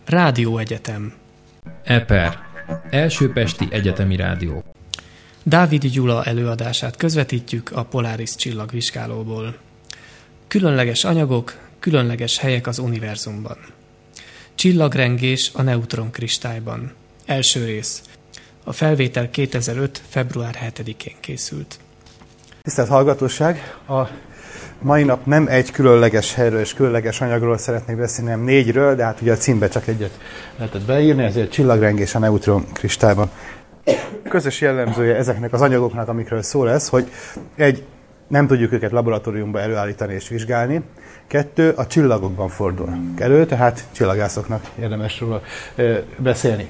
Rádióegyetem. EPER. Elsőpesti Egyetemi Rádió. Dávidi Gyula előadását közvetítjük a Polaris csillagvizsgálóból. Különleges anyagok, különleges helyek az univerzumban. Csillagrengés a neutronkristályban. Első rész. A felvétel 2005. február 7-én készült. Tisztelt hallgatóság! A mai nap nem egy különleges helyről és különleges anyagról szeretnék beszélni, hanem 4-ről, de hát ugye a címbe csak egyet lehetett beírni, ezért csillagrengés a neutronkristályban. Közös jellemzője ezeknek az anyagoknak, amikről szó lesz, hogy nem tudjuk őket laboratóriumban előállítani és vizsgálni. 2, a csillagokban fordul elő, tehát csillagászoknak érdemes róla beszélni.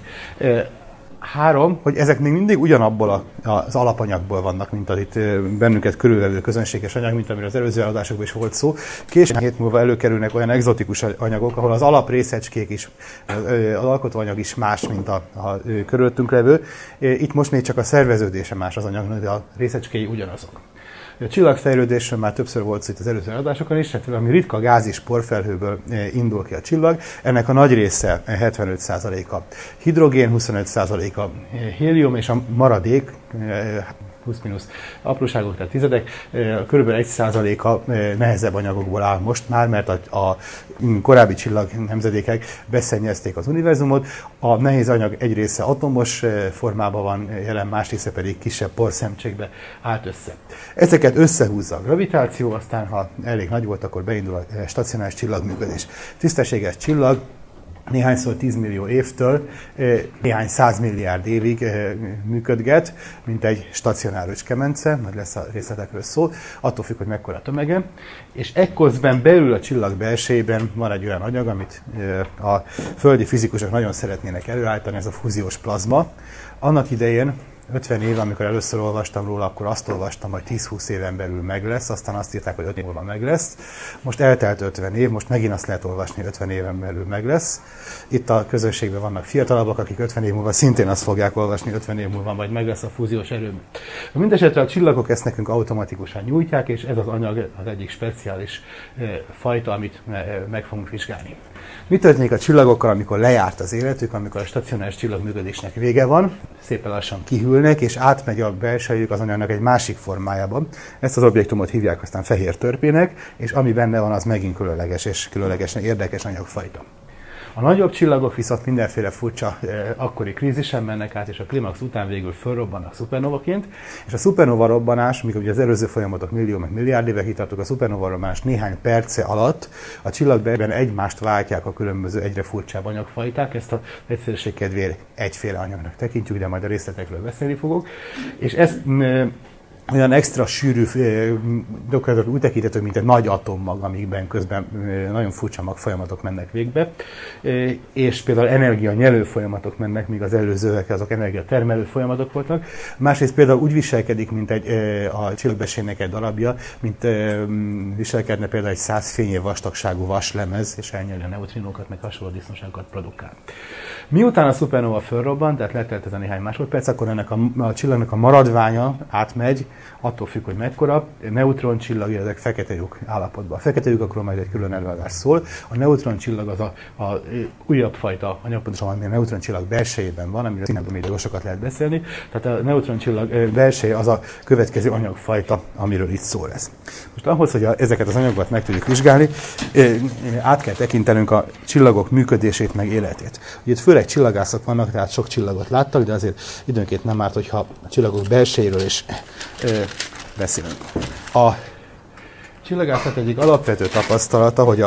3, hogy ezek még mindig ugyanabból az alapanyagból vannak, mint az itt bennünket körülvevő közönséges anyag, mint amiről az előző adásokban is volt szó. Később hét múlva előkerülnek olyan egzotikus anyagok, ahol az alaprészecskék is, az alkotóanyag is más, mint a körülöttünk levő. Itt most még csak a szerveződése más az anyagnak, de a részecskéi ugyanazok. A csillagfejlődésről már többször volt szó itt az előző adásokon is, tehát ami ritka gáz és porfelhőből indul ki a csillag, ennek a nagy része 75%-a hidrogén, 25%-a hélium, és a maradék, plusz-minusz apróságok, tehát tizedek, kb. 1%-a nehezebb anyagokból áll most már, mert a korábbi csillag nemzedékek beszennyezték az univerzumot. A nehéz anyag egy része atomos formában van jelen, más része pedig kisebb porszemcsékbe állt össze. Ezeket összehúzza a gravitáció, aztán ha elég nagy volt, akkor beindul a stacionáris csillagműködés. Tisztességes csillag néhányszor 10 millió évtől néhány 100 milliárd évig működget, mint egy stacionáris kemence, majd lesz a részletekről szó, attól függ, hogy mekkora tömege. És ekközben belül a csillag belsejében van egy olyan anyag, amit a földi fizikusok nagyon szeretnének előállítani, ez a fúziós plazma. Annak idején 50 év, amikor először olvastam róla, akkor azt olvastam, hogy 10-20 éven belül meg lesz, aztán azt írták, hogy 5 év múlva meg lesz. Most eltelt 50 év, most megint azt lehet olvasni, hogy 50 éven belül meg lesz. Itt a közönségben vannak fiatalabbak, akik 50 év múlva szintén azt fogják olvasni, 50 év múlva majd meg lesz a fúziós erőmű. Mindenesetre a csillagok ezt nekünk automatikusan nyújtják, és ez az anyag az egyik speciális fajta, amit meg fogunk vizsgálni. Mi történik a csillagokkal, amikor lejárt az életük, amikor a stacionáris csillagműködésnek vége van, szépen lassan kihűlnek, és átmegy a belsejük az anyagnak egy másik formájában. Ezt az objektumot hívják aztán fehér törpének, és ami benne van, az megint különleges és különlegesen érdekes anyagfajta. A nagyobb csillagok viszont mindenféle furcsa akkori krízisen mennek át, és a klimax után végül fölrobbannak szupernovaként, és a szupernova robbanás, mikor ugye az előző folyamatok millió meg milliárd éve hitartok, a szupernova robbanás néhány perce alatt a csillagbelben egymást váltják a különböző egyre furcsább anyagfajták, ezt az egyszerűség kedvéért egyféle anyagnak tekintjük, de majd a részletekről beszélni fogok, és ez olyan extra sűrű dokumentot úgy tekintető, mint egy nagy atommag, amikben közben nagyon furcsa magfolyamatok mennek végbe, és például energianyelő folyamatok mennek, míg az előzőek azok energiatermelő folyamatok voltak. Másrészt például úgy viselkedik, mint a csillagbelsejének egy darabja, mint viselkedne például egy 100 fényév vastagságú vaslemez, és elnyeli a neutrinókat, meg hasonló disznóságokat produkál. Miután a szupernova fölrobban, tehát letelt ez a néhány másodperc, akkor ennek a csillagnak a maradványa átmegy, attól függ, hogy mekkora, neutroncsillag, ezek fekete lyuk állapotban. A fekete lyukakról majd egy külön előadás szól. A neutroncsillag az a újabb fajta anyag, pontosan ami a neutroncsillag belsejében van, amiről színen még sokat lehet beszélni. Tehát a neutroncsillag belseje az a következő anyagfajta, amiről itt szó lesz. Most ahhoz, hogy ezeket az anyagokat meg tudjuk vizsgálni, át kell tekintenünk a csillagok működését, meg életét. Ugye itt főleg csillagászok vannak, tehát sok csillagot láttak, de azért időnként nem árt, hogyha a csillagok belsejéről is beszélünk. A csillagászat egyik alapvető tapasztalata, hogy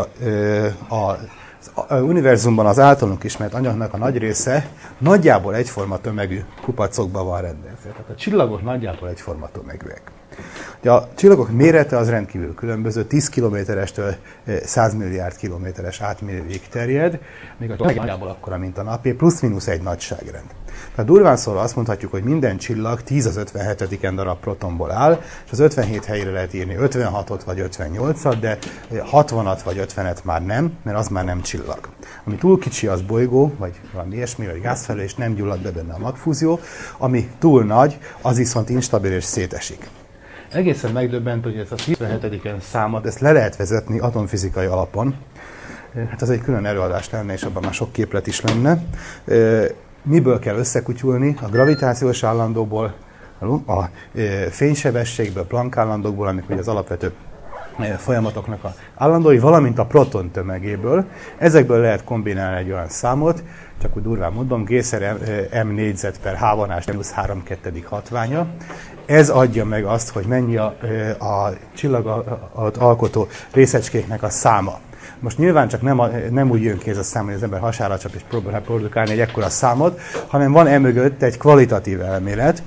az univerzumban az általunk ismert anyagnak a nagy része nagyjából egyforma tömegű kupacokban van rendezve. Tehát a csillagok nagyjából egyforma tömegűek. A csillagok mérete az rendkívül különböző, 10 kilométerestől 100 milliárd kilométeres átmérőig terjed, még a nagyjából akkora, mint a napé, plusz-minusz egy nagyságrend. Tehát durván szólva azt mondhatjuk, hogy minden csillag 10 az 57. darab protonból áll, és az 57 helyre lehet írni 56-ot vagy 58-at, de 60-at vagy 50-et már nem, mert az már nem csillag. Ami túl kicsi, az bolygó, vagy valami ilyesmi, vagy gázfelhő, és nem gyullad be benne a magfúzió. Ami túl nagy, az viszont instabil és szétesik. Egészen megdöbbent, hogy ez a 57. számot, ezt le lehet vezetni atomfizikai alapon. Hát az egy külön előadás lenne, és abban már sok képlet is lenne. Miből kell összekutyulni? A gravitációs állandóból, a fénysebességből, Planck állandókból, amik ugye az alapvető folyamatoknak az állandói, valamint a proton tömegéből. Ezekből lehet kombinálni egy olyan számot, csak úgy durván mondom, G-szer m négyzet per h vonás mínusz 3/2 hatványa. Ez adja meg azt, hogy mennyi a csillagot alkotó részecskéknek a száma. Most nyilván csak nem úgy jön ki ez a szám, hogy az ember hasára csap és próbál produkálni egy ekkora számot, hanem van emögött egy kvalitatív elmélet,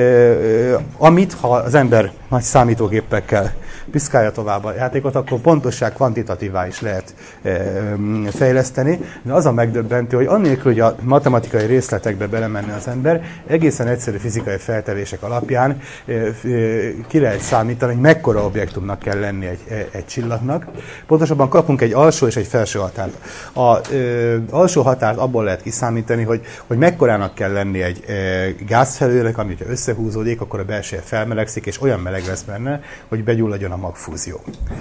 amit ha az ember nagy számítógépekkel piszkálja tovább a játékot, akkor pontossá kvantitatívá is lehet fejleszteni. De az a megdöbbentő, hogy annélkül, hogy a matematikai részletekbe belemenne az ember, egészen egyszerű fizikai feltevések alapján ki lehet számítani, hogy mekkora objektumnak kell lenni egy csillagnak. Pontosabban kapunk egy alsó és egy felső határt. Az alsó határt abból lehet kiszámítani, hogy mekkorának kell lenni egy gázfelhőnek, ami ha összehúzódik, akkor a belseje felmelegszik, és olyan meleg lesz benne, hogy begyulladjon a magfúzió.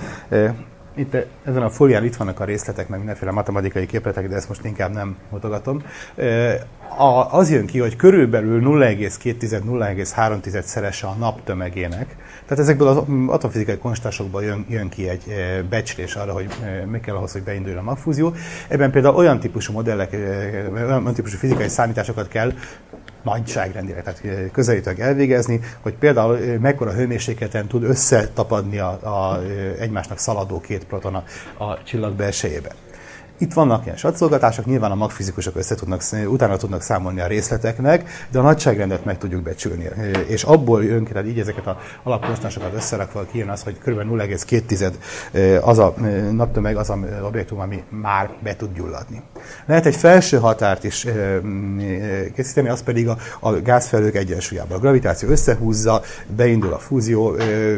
Itt ezen a fólián itt vannak a részletek, meg mindenféle matematikai képletek, de ezt most inkább nem mutogatom. Az jön ki, hogy körülbelül 0,2-0,3 szerese a nap tömegének. Tehát ezekből az atomfizikai konstantásokból jön ki egy becslés arra, hogy mi kell ahhoz, hogy beinduljon a magfúzió. Ebben például olyan típusú modellek, olyan típusú fizikai számításokat kell nagyságrendileg, tehát közelítőleg elvégezni, hogy például mekkora hőmérsékleten tud összetapadni a egymásnak szaladó két proton a csillag belsejébe. Itt vannak ilyen satszolgatások, nyilván a magfizikusok utána tudnak számolni a részleteknek, de a nagyságrendet meg tudjuk becsülni. És abból jön ki, tehát így ezeket az alapkonstansokat összerakva kijön az, hogy kb. 0,2 az a naptömeg, az az objektum, ami már be tud gyulladni. Lehet egy felső határt is készíteni, az pedig a gázfelhők egyensúlyában. A gravitáció összehúzza, beindul a fúzió,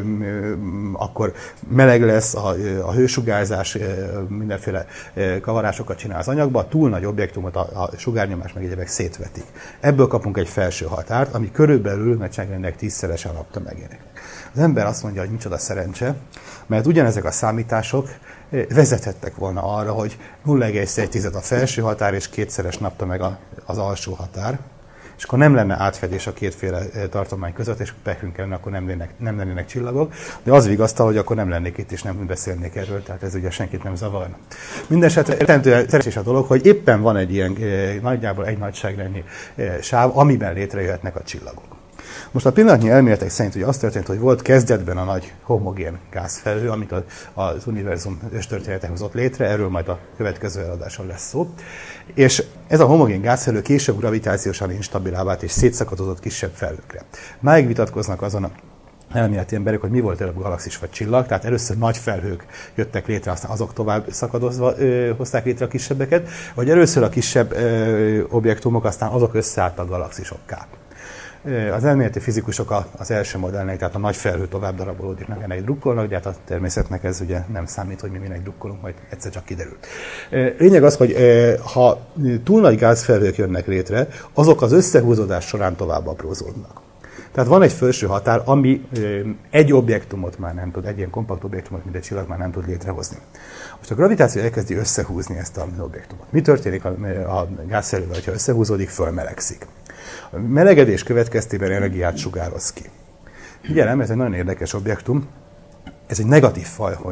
akkor meleg lesz, a hősugárzás, mindenféle kavarásokat csinál az anyagba, túl nagy objektumot a sugárnyomás meg egyébek szétvetik. Ebből kapunk egy felső határt, ami körülbelül nagyságrendek 10-szerese a naptömegének. Az ember azt mondja, hogy micsoda szerencse, mert ugyanezek a számítások vezethettek volna arra, hogy 0,1 a felső határ és 2-szeres naptömeg az alsó határ, és akkor nem lenne átfedés a kétféle tartomány között, és pekünk kellene, akkor nem lennének csillagok, de az vigasztal, hogy akkor nem lennék itt, és nem beszélnék erről, tehát ez ugye senkit nem zavarna. Mindenesetre rettentően szerencsés a dolog, hogy éppen van egy ilyen nagyjából egy nagyságrendnyi sáv, amiben létrejöhetnek a csillagok. Most a pillanatnyi elméletek szerint ugye az történt, hogy volt kezdetben a nagy homogén gázfelhő, amit az univerzum őstörténete hozott létre, erről majd a következő eladáson lesz szó. És ez a homogén gázfelhő később gravitációsan instabilá vált és szétszakadozott kisebb felhőkre. Máig vitatkoznak azon a elméleti emberek, hogy mi volt előbb galaxis vagy csillag, tehát először nagy felhők jöttek létre, aztán azok tovább szakadozva hozták létre a kisebbeket, vagy először a kisebb objektumok, aztán azok összeálltak galaxisokká. Az elméleti fizikusok az első modellnek, tehát a nagy felhő tovább darabolódik, meg ennek drukkolnak, de hát a természetnek ez ugye nem számít, hogy mi minek drukkolunk, majd egyszer csak kiderül. Lényeg az, hogy ha túl nagy gázfelhők jönnek létre, azok az összehúzódás során tovább aprózódnak. Tehát van egy felső határ, ami egy objektumot már nem tud, egy ilyen kompakt objektumot, mint egy csillag már nem tud létrehozni. Most a gravitáció elkezdi összehúzni ezt az objektumot. Mi történik a gázfelhővel, ha összehúzódik, fölmelegszik. A melegedés következtében energiát sugároz ki. Figyelem, ez egy nagyon érdekes objektum, ez egy negatív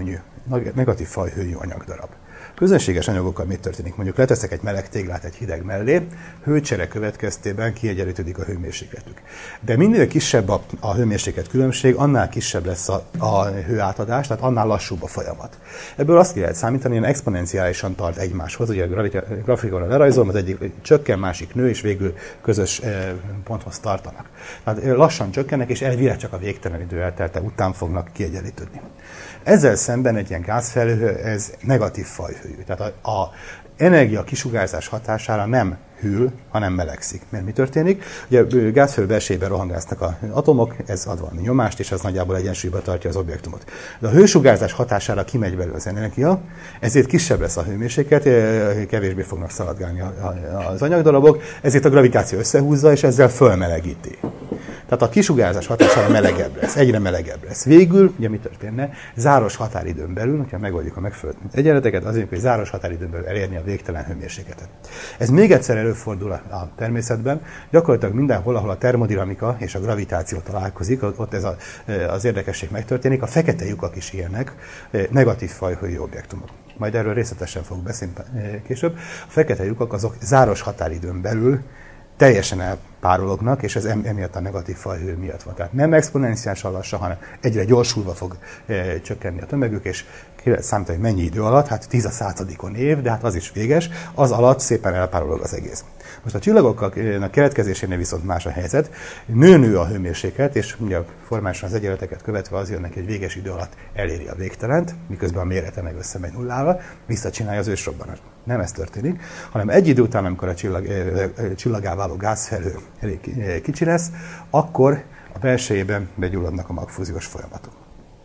fajhőjű anyagdarab. Közönséges anyagokkal mit történik? Mondjuk leteszek egy meleg téglát egy hideg mellé, hőcsere következtében kiegyenlítődik a hőmérsékletük. De minél kisebb a hőmérséklet különbség, annál kisebb lesz a hőátadás, tehát annál lassúbb a folyamat. Ebből azt ki lehet számítani, hogy exponenciálisan tart egymáshoz, ugye a grafikonon lerajzolom, az egyik csökken, másik nő, és végül közös ponthoz tartanak. Tehát lassan csökkennek, és elvileg csak a végtelen idő eltelte után fognak kiegyenlítődni. Ezzel szemben egy ilyen gázfelhő, ez negatív fajhőjű. Tehát az energia kisugárzás hatására nem hűl, hanem melegszik. Mert mi történik? Ugye a gázfelhő belsejében rohangásznak az atomok, ez ad valami nyomást, és ez nagyjából egyensúlyba tartja az objektumot. De a hősugárzás hatására kimegy belőle az energia, ezért kisebb lesz a hőmérséklet, kevésbé fognak szaladgálni az anyagdarabok, ezért a gravitáció összehúzza, és ezzel fölmelegíti. Tehát a kisugárzás hatására melegebb lesz, egyre melegebb lesz. Végül, ugye mi történne? Záros határidőn belül, hogyha megoldjuk a megfelelő egyenleteket, azért, hogy záros határidőn belül elérni a végtelen hőmérsékletet. Ez még egyszer előfordul a természetben, gyakorlatilag mindenhol, ahol a termodinamika és a gravitáció találkozik, ott ez az érdekesség megtörténik. A fekete lyukak is ilyenek, negatív fajhőjű objektumok. Majd erről részletesen fogok beszélni később. A fekete lyukak azok záros határidőn belül teljesen elpárolognak, és ez emiatt a negatív fajhő miatt van. Tehát nem exponenciálisan lassan, hanem egyre gyorsulva fog csökkenni a tömegük, és ki lehet számítani, hogy mennyi idő alatt, hát 10 év, de hát az is véges, az alatt szépen elpárolog az egész. Most a csillagoknak keletkezésénél viszont más a helyzet. Nő a hőmérséklet, és ugye formálisan az egyenleteket követve az jönnek, hogy véges idő alatt eléri a végtelent, miközben a mérete meg összemegy nullával, visszacsinálja az ősrobbanást. Nem ez történik, hanem egy idő után, amikor a csillagá váló gázfelhő elég kicsi lesz, akkor a belsejében begyulladnak a magfúziós folyamatok.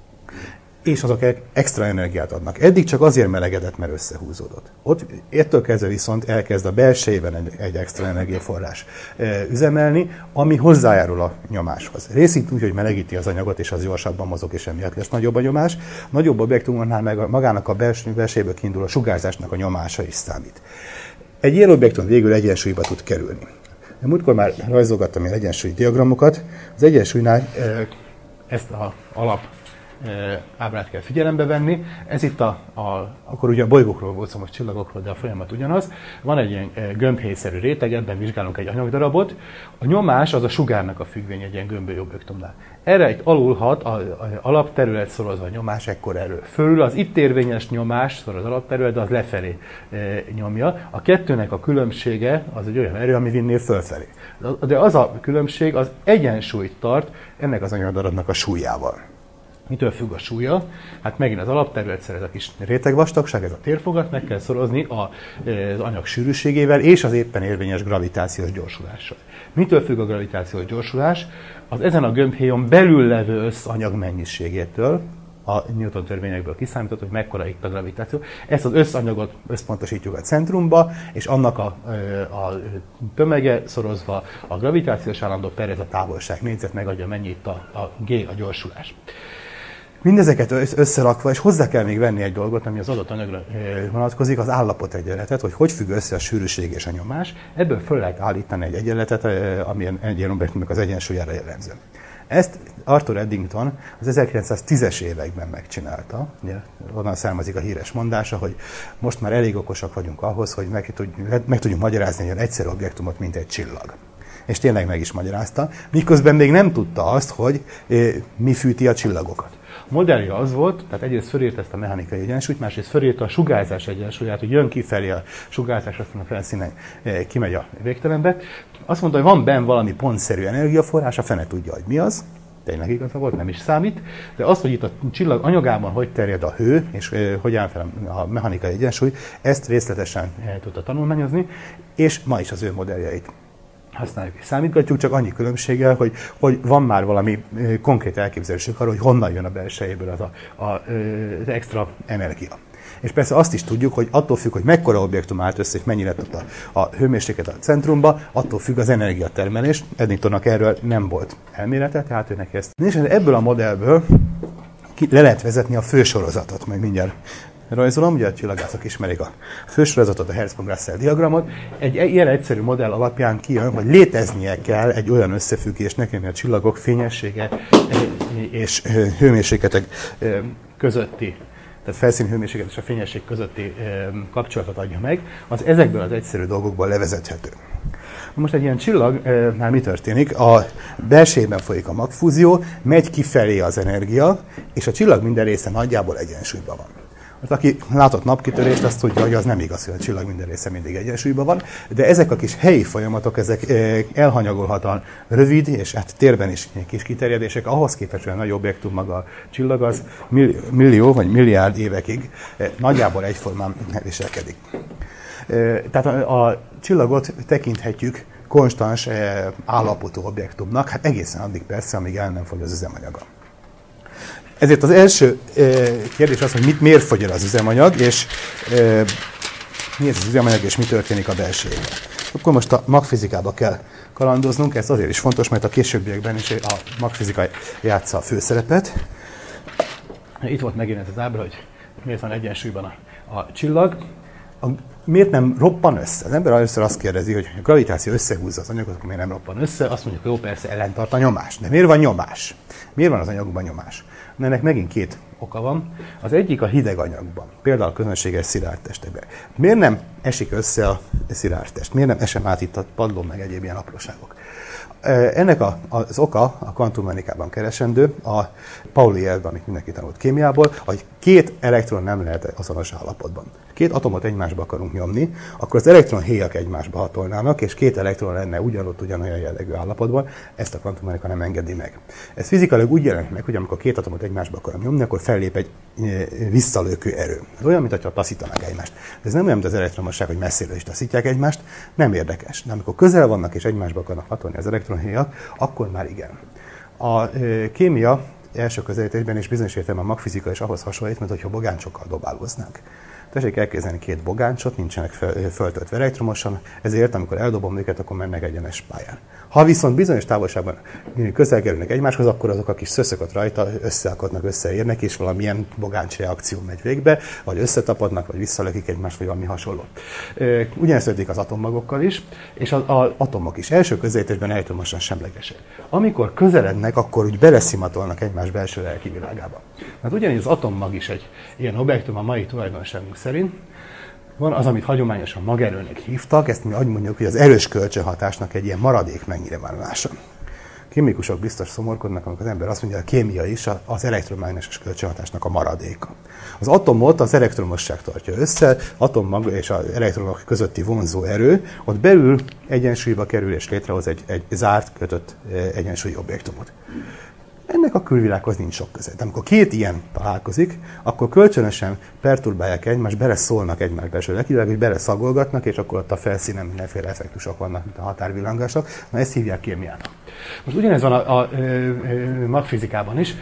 És azok extra energiát adnak. Eddig csak azért melegedett, mert összehúzódott. Ettől kezdve viszont elkezd a belsejében egy extra energiaforrás üzemelni, ami hozzájárul a nyomáshoz. Részint úgy, hogy melegíti az anyagot, és az gyorsabban mozog, és emiatt lesz nagyobb a nyomás. Nagyobb objektumoknál meg magának a belsejéből kiinduló sugárzásnak a nyomása is számít. Egy ilyen objektum végül egyensúlyba tud kerülni. Múltkor már rajzolgattam ilyen egyensúlyi diagramokat. Az egyensúlynál ezt az alap ábrát kell figyelembe venni. Ez itt akkor ugye a bolygókról volt szó, most csillagokról, de a folyamat ugyanaz. Van egy ilyen gömbhéjszerű réteg, ebben vizsgálunk egy anyagdarabot. A nyomás az a sugárnak a függvény egy ilyen gömbölyű objektumnál. Erre egy alulhat az alapterület szorozva a nyomás, ekkor erről fölül. Az itt érvényes nyomás szoroz az alapterület, de az lefelé nyomja. A kettőnek a különbsége az egy olyan erő, ami vinnél fölfelé. De az a különbség az egyensúlyt tart ennek az anyagdarabnak a súlyával. Mitől függ a súlya? Hát megint az alapterületszer, ez a kis rétegvastagság, ez a térfogat, meg kell szorozni az anyag sűrűségével és az éppen érvényes gravitációs gyorsulással. Mitől függ a gravitációs gyorsulás? Az ezen a gömbhéjon belül levő összanyag mennyiségétől, a Newton törvényekből kiszámított, hogy mekkora itt a gravitáció. Ezt az összanyagot összpontosítjuk a centrumba, és annak a tömege szorozva a gravitációs állandó per, ez a távolság négyzet megadja, mennyi itt a G, a gyorsulás. Mindezeket összerakva, és hozzá kell még venni egy dolgot, ami az adott anyagra vonatkozik, az állapotegyenletet, hogy függ össze a sűrűség és a nyomás. Ebből föl lehet állítani egy egyenletet, amilyen egy ilyen objektumnak az egyensúlyára jellemző. Ezt Arthur Eddington az 1910-es években megcsinálta. Onnan származik a híres mondása, hogy most már elég okosak vagyunk ahhoz, hogy meg tudjunk magyarázni egy egyszerű objektumot, mint egy csillag. És tényleg meg is magyarázta, miközben még nem tudta azt, hogy mi fűti a csillagokat. A modellje az volt, tehát egyrészt fölírta ezt a mechanikai egyensúlyt, másrészt fölírta a sugárzás egyensúlyát, hogy jön kifelé a sugárzás, aztán a felszínen kimegy a végtelenbe. Azt mondta, hogy van benn valami pontszerű energiaforrás, a fene tudja, hogy mi az. Tényleg igaza volt, nem is számít, de az, hogy itt a csillag anyagában hogy terjed a hő, és hogy áll fel a mechanikai egyensúly, ezt részletesen tudta tanulmányozni, és ma is az ő modelljeit használjuk és számítgatjuk, csak annyi különbséggel, hogy van már valami konkrét elképzelésük arról, hogy honnan jön a belsejéből az extra energia. És persze azt is tudjuk, hogy attól függ, hogy mekkora objektum állt össze, és mennyi lett a hőmérséklet a centrumba, attól függ az energiatermelés. Eddingtonnak erről nem volt elmélete, tehát őnek ezt. És ebből a modellből le lehet vezetni a fősorozatot, majd mindjárt rajzolom, ugye a csillagászok ismerik a fősorozatot, a Hertzsprung-Russell diagramot. Egy ilyen egyszerű modell alapján kijön, hogy léteznie kell egy olyan összefüggésnek, ami a csillagok fényessége és hőmérsékletek közötti, tehát felszíni hőmérséklet és a fényesség közötti kapcsolatot adja meg, az ezekből az egyszerű dolgokból levezethető. Most egy ilyen csillagnál mi történik? A belsejében folyik a magfúzió, megy kifelé az energia, és a csillag minden része nagyjából egyensúlyban van. Most aki látott napkitörést, azt tudja, hogy az nem igaz, hogy a csillag minden része mindig egyensúlyban van, de ezek a kis helyi folyamatok, ezek elhanyagolhatóan rövid, és hát térben is kis kiterjedések, ahhoz képest, hogy a nagy objektum maga a csillag, az millió vagy milliárd évekig nagyjából egyformán viselkedik. Tehát a csillagot tekinthetjük konstans állapotú objektumnak, hát egészen addig persze, amíg el nem fogy az üzemanyaga. Ezért az első kérdés az, hogy miért fogy el az üzemanyag, és mi ez az üzemanyag, és mi történik a belsejében. Akkor most a magfizikába kell kalandoznunk, ez azért is fontos, mert a későbbiekben is a magfizika játsza a főszerepet. Itt volt megint ez az ábra, hogy miért van egyensúlyban a csillag. Miért nem roppan össze? Az ember először azt kérdezi, hogy a gravitáció összehúzza az anyagot, akkor miért nem roppan össze? Azt mondjuk, hogy jó, persze ellentart a nyomás. De miért van nyomás? Miért van az anyagban nyomás? Ennek megint két oka van. Az egyik a hideg anyagban, például a közönséges szilárd testekben. Miért nem esik össze a szilárd test? Miért nem esem át itt a padlón meg egyéb ilyen apróságok? Ennek az oka a kvantummechanikában keresendő, a Pauli elv, amit mindenki tanult kémiából, hogy két elektron nem lehet azonos állapotban. Két atomot egymásba akarunk nyomni, akkor az elektronhéjak egymásba hatolnának, és két elektron lenne ugyanolyan jellegű állapotban, ezt a kvantummechanika nem engedi meg. Ez fizikailag úgy jelenik meg, hogy amikor két atomot egymásba akarom nyomni, akkor fellép egy visszalökő erő. Ez olyan, mintha taszítanák egymást. De ez nem olyan, mint az elektromosság, hogy messziről is taszítják egymást, nem érdekes. De amikor közel vannak és egymásba akarnak hatolni az elektronhéjak, akkor már igen. A kémia első közelítésben és bizonyos értelemben a magfizika is ahhoz hasonlít, mint hogyha bogáncsokkal dobálóznánk. Tessék elképzelni két bogáncsot, nincsenek föltöltve elektromosan, ezért amikor eldobom őket, akkor mennek egyenes pályán. Ha viszont bizonyos távolságban közel kerülnek egymáshoz, akkor azok a kis szöszökök rajta összeakadnak, összeérnek, és valamilyen bogáncs reakció megy végbe, vagy összetapadnak, vagy visszalökik egymást, vagy valami hasonló. Ugyanezt történik az atommagokkal is, és az atomok is első közelítésben elektromosan semlegesek. Amikor közelednek, akkor úgy beleszimatolnak egymás belső lelki világába. Hát ugyanígy az atommag is egy ilyen objektum a mai tulajdonságunk szerint. Van az, amit hagyományosan magerőnek hívtak, ezt mi úgy mondjuk, hogy az erős kölcsönhatásnak egy ilyen maradék megnyilvánulása. Kémikusok biztos szomorkodnak, amikor az ember azt mondja, hogy a kémia is az elektromágneses kölcsönhatásnak a maradéka. Az atomot az elektromosság tartja össze, atommag és az elektronok közötti vonzó erő, ott belül egyensúlyba kerül és létrehoz egy zárt, kötött egyensúlyi objektumot. Ennek a külvilághoz nincs sok köze. De amikor két ilyen találkozik, akkor kölcsönösen perturbálják egymást, beleszólnak egymás belső lelkivilágba, hogy beleszagolgatnak, és akkor ott a felszínen mindenféle effektusok vannak, mint a határvillangások. Na, ezt hívják kémiának. Most ugyanez van a magfizikában is.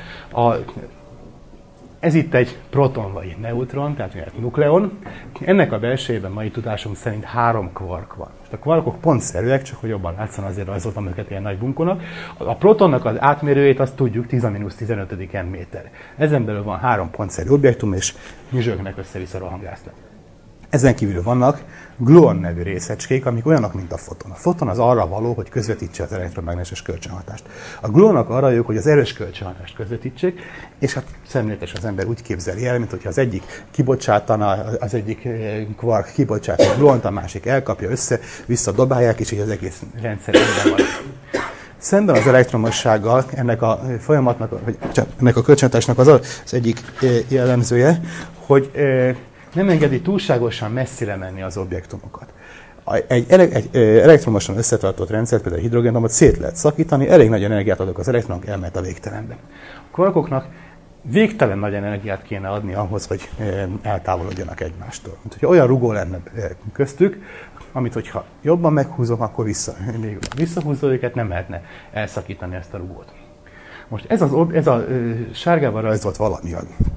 Ez itt egy proton vagy egy neutron, tehát egy nukleon. Ennek a belsejében mai tudásunk szerint 3 kvark van. Most a kvarkok pontszerűek, csak hogy jobban látszan, azért rajzoltam őket ilyen nagy bunkonak. A protonnak az átmérőjét azt tudjuk 10⁻⁻15 méter. Ezen belül van 3 pontszerű objektum, és nyüzsögnek össze-vissza rohangásznak. Ezen kívül vannak gluon nevű részecskék, amik olyanok, mint a foton. A foton az arra való, hogy közvetítse az elektromágneses kölcsönhatást. A gluonok arra jók, hogy az erős kölcsönhatást közvetítsék, és hát szemléletes az ember úgy képzeli el, mint hogyha az egyik kibocsátana, az egyik kvark kibocsát a gluont, a másik elkapja össze, visszadobálják, és így az egész rendszer rendben van. Szemben az elektromossággal ennek a folyamatnak, vagy ennek a kölcsönhatásnak az egyik jellemzője, hogy nem engedi túlságosan messzire menni az objektumokat. Egy elektromosan összetartott rendszert, például a hidrogénatomot szét lehet szakítani, elég nagy energiát adok az elektronok, elmehet a végtelenbe. A kvarkoknak végtelen nagy energiát kéne adni ahhoz, hogy eltávolodjanak egymástól. Mint hogyha olyan rugó lenne köztük, amit hogyha jobban meghúzom, akkor visszahúzom őket, nem lehetne elszakítani ezt a rugót. Most ez a sárgával rajzolt valami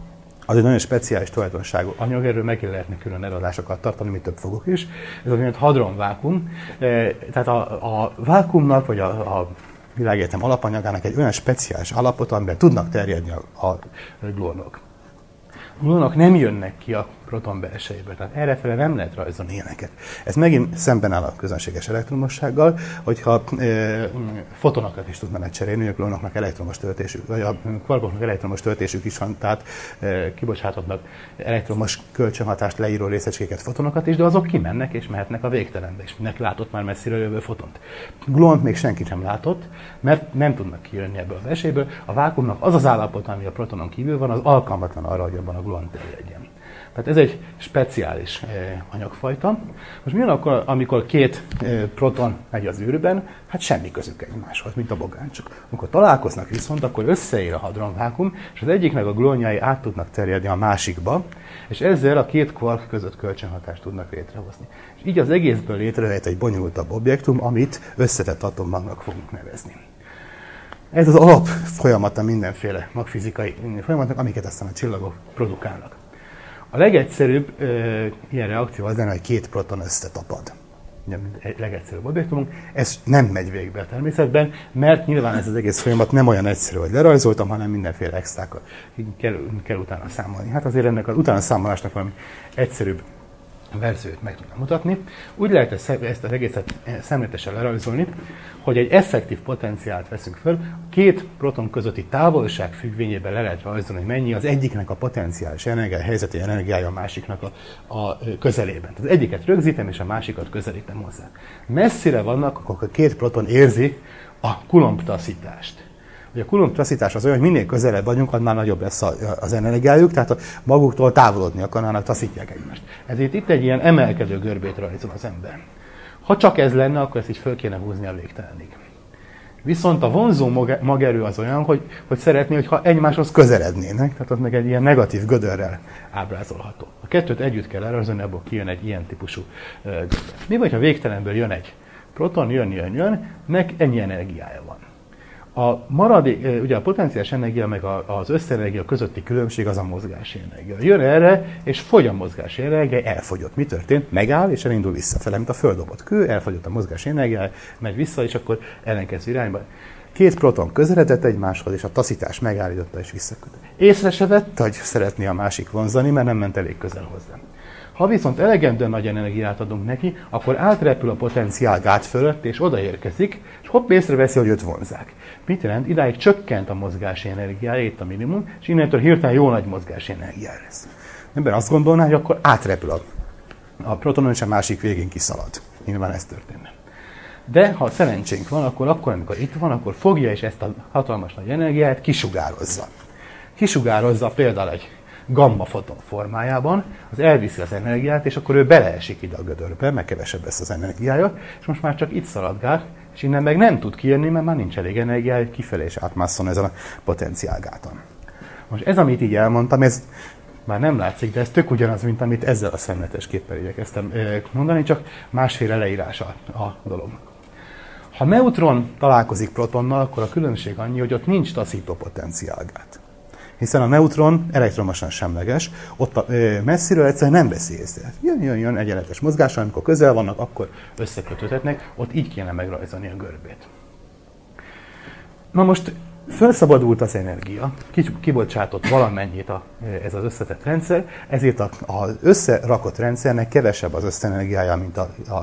az egy nagyon speciális tulajdonságú anyag, erről megint lehetne külön eladásokat tartani, mi több fogok is. Ez az olyan hadronvákum. Tehát a vákumnak, vagy a világegyetem alapanyagának egy olyan speciális állapota, amiben tudnak terjedni a gluonok. A gluonok nem jönnek ki a proton belsejéből, tehát errefele nem lehet rajzolni ilyeneket. Ez megint szemben áll a közönséges elektromossággal, hogyha fotonokat is tudnának cserélni, a gluonoknak elektromos töltésük, vagy a kvarkoknak elektromos töltésük is van, tehát kibocsáthatnak elektromos kölcsönhatást leíró részecskéket, fotonokat is, de azok kimennek és mehetnek a végtelenbe, és mindenki látott már messziről jövő fotont. Gluont még senki sem látott, mert nem tudnak kijönni ebből a belsejéből. A vákuumnak az az állapot, ami a protonon kívül van, az alkalmatlan arra, hogy abban a gluon terjedjen. Tehát ez egy speciális anyagfajta. Most mi van akkor, amikor két proton megy az űrben? Hát semmi közük egymáshoz, mint a bogáncsok. Amikor találkoznak viszont, akkor összeér a hadronvákum, és az egyiknek a gluonjai át tudnak terjedni a másikba, és ezzel a két kvark között kölcsönhatást tudnak létrehozni. És így az egészből létrejött egy bonyolultabb objektum, amit összetett atommagnak fogunk nevezni. Ez az alap folyamata mindenféle magfizikai folyamatnak, amiket aztán a csillagok produkálnak. A legegyszerűbb ilyen reakció az lenne, hogy két proton összetapad. egy legegyszerűbb objektumunk, ez nem megy végbe a természetben, mert nyilván ez az egész folyamat nem olyan egyszerű, hogy lerajzoltam, hanem mindenféle extrákat kell utána számolni. Hát azért ennek az utána számolásnak valami egyszerűbb verziót meg tudnám mutatni. Úgy lehet ezt az egészet szemletesen lerajzolni, hogy egy effektív potenciált veszünk föl, két proton közötti távolság függvényében le lehet rajzolni, hogy mennyi az egyiknek a potenciális energia, helyzeti energiája a másiknak a közelében. Az egyiket rögzítem, és a másikat közelítem hozzá. Messzire vannak, akkor a két proton érzi a Coulomb taszítást. A Coulomb taszítás az olyan, hogy minél közelebb vagyunk, annál nagyobb lesz az energiájuk, tehát maguktól távolodni akarnának, taszítják egymást. Ezért itt egy ilyen emelkedő görbét rajzol az ember. Ha csak ez lenne, akkor ezt így föl kéne húzni a végtelenig. Viszont a vonzó magerő az olyan, hogy szeretné, hogyha egymáshoz közelednének, tehát ott meg egy ilyen negatív gödörrel ábrázolható. A kettőt együtt kell elrajzolni, abból kijön egy ilyen típusú gödör. Mi vagy, ha végtelenből jön egy proton, jön, nek ennyi energiája van. Ugye a potenciális energia meg az összenergia közötti különbség az a mozgási energia. Jön erre, és fogy a mozgási energia, elfogyott. Mi történt? Megáll, és elindul visszafele, mint a földobott kő, elfogyott a mozgási energia, megy vissza, és akkor ellenkező irányba. Két proton közeledett egymáshoz, és a taszítás megállította, és visszakötött. Észre se vett, hogy szeretné a másik vonzani, mert nem ment elég közel hozzá. Ha viszont elegendően nagy energiát adunk neki, akkor átrepül a potenciál gát fölött, és odaérkezik, és hopp, észreveszi, hogy őt vonzák. Mit jelent? Idáig csökkent a mozgási energiája, itt a minimum, és innentől hirtelen jó nagy mozgási energiája lesz. Ember azt gondolná, hogy akkor átrepül a protonon, és a másik végén kiszalad. Nyilván ez történne. De ha szerencsénk van, akkor amikor itt van, akkor fogja és ezt a hatalmas nagy energiát kisugározza. Kisugározza például egy gamma-foton formájában, az elviszi az energiát, és akkor ő beleesik ide a gödörbe, meg kevesebb lesz az energiája, és most már csak itt szaladgál, és innen meg nem tud kijönni, mert már nincs elég energiája, hogy kifelé is átmásszon ezen a potenciálgáton. Most ez, amit így elmondtam, ez már nem látszik, de ez tök ugyanaz, mint amit ezzel a szemletes képpel igyekeztem mondani, csak másféle leírása a dolog. Ha neutron találkozik protonnal, akkor a különbség annyi, hogy ott nincs taszító potenciálgát. Hiszen a neutron elektromosan semleges, ott messziről egyszerűen nem veszi észre. Jön egyenletes mozgással, amikor közel vannak, akkor összekötődhetnek, ott így kéne megrajzolni a görbét. Na most felszabadult az energia, kibocsátott valamennyit ez az összetett rendszer, ezért az összerakott rendszernek kevesebb az összenergiája, mint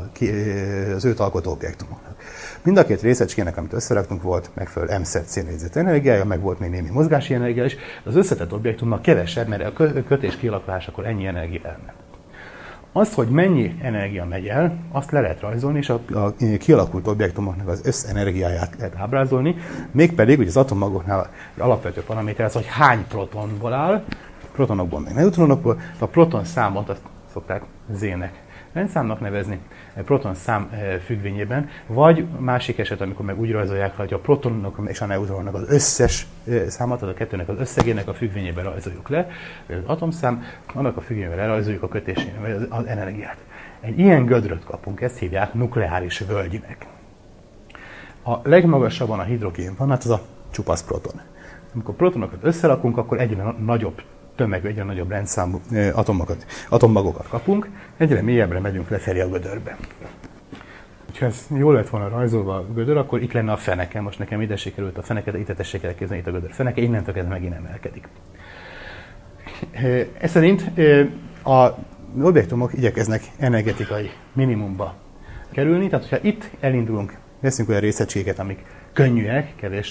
az őt alkotó objektumoknak. Mind a két részecskének, amit összeraktunk, volt megfelelő M-szer négyzet energiája, meg volt még némi mozgási energia is, az összetett objektumnak kevesebb, mert a kötés kialakulásakor ennyi energia elment. Az, hogy mennyi energia megy el, azt le lehet rajzolni, és a kialakult objektumoknak az összenergiáját lehet ábrázolni, mégpedig ugye az atommagoknál az alapvető paraméter az, hogy hány protonból áll, protonokból meg neutronokból, a proton számot azt szokták Z-nek rendszámnak nevezni, protonszám függvényében, vagy másik eset, amikor meg úgy rajzolják, hogy a protonok és a neutronok az összes számot, az a kettőnek az összegének a függvényében rajzoljuk le, az atomszám, annak a függvényében lerajzoljuk a kötésén, vagy az energiát. Egy ilyen gödröt kapunk, ezt hívják nukleáris völgynek. A legmagasabban a hidrogén van, hát az a csupasz proton. Amikor protonokat összerakunk, akkor egyre nagyobb tömegű, egyre nagyobb rendszámú atommagokat kapunk, egyre mélyebbre megyünk lefelé a gödörbe. Ha ez jól lett volna rajzolva a gödör, akkor itt lenne a feneke. Most nekem ide sikerült a feneket, itt tessék elképzelni, itt a gödör feneke, innentől kezdve megint emelkedik. Ez szerint az objektumok igyekeznek energetikai minimumba kerülni, tehát hogyha itt elindulunk, veszünk olyan részecskéket, amik könnyűek,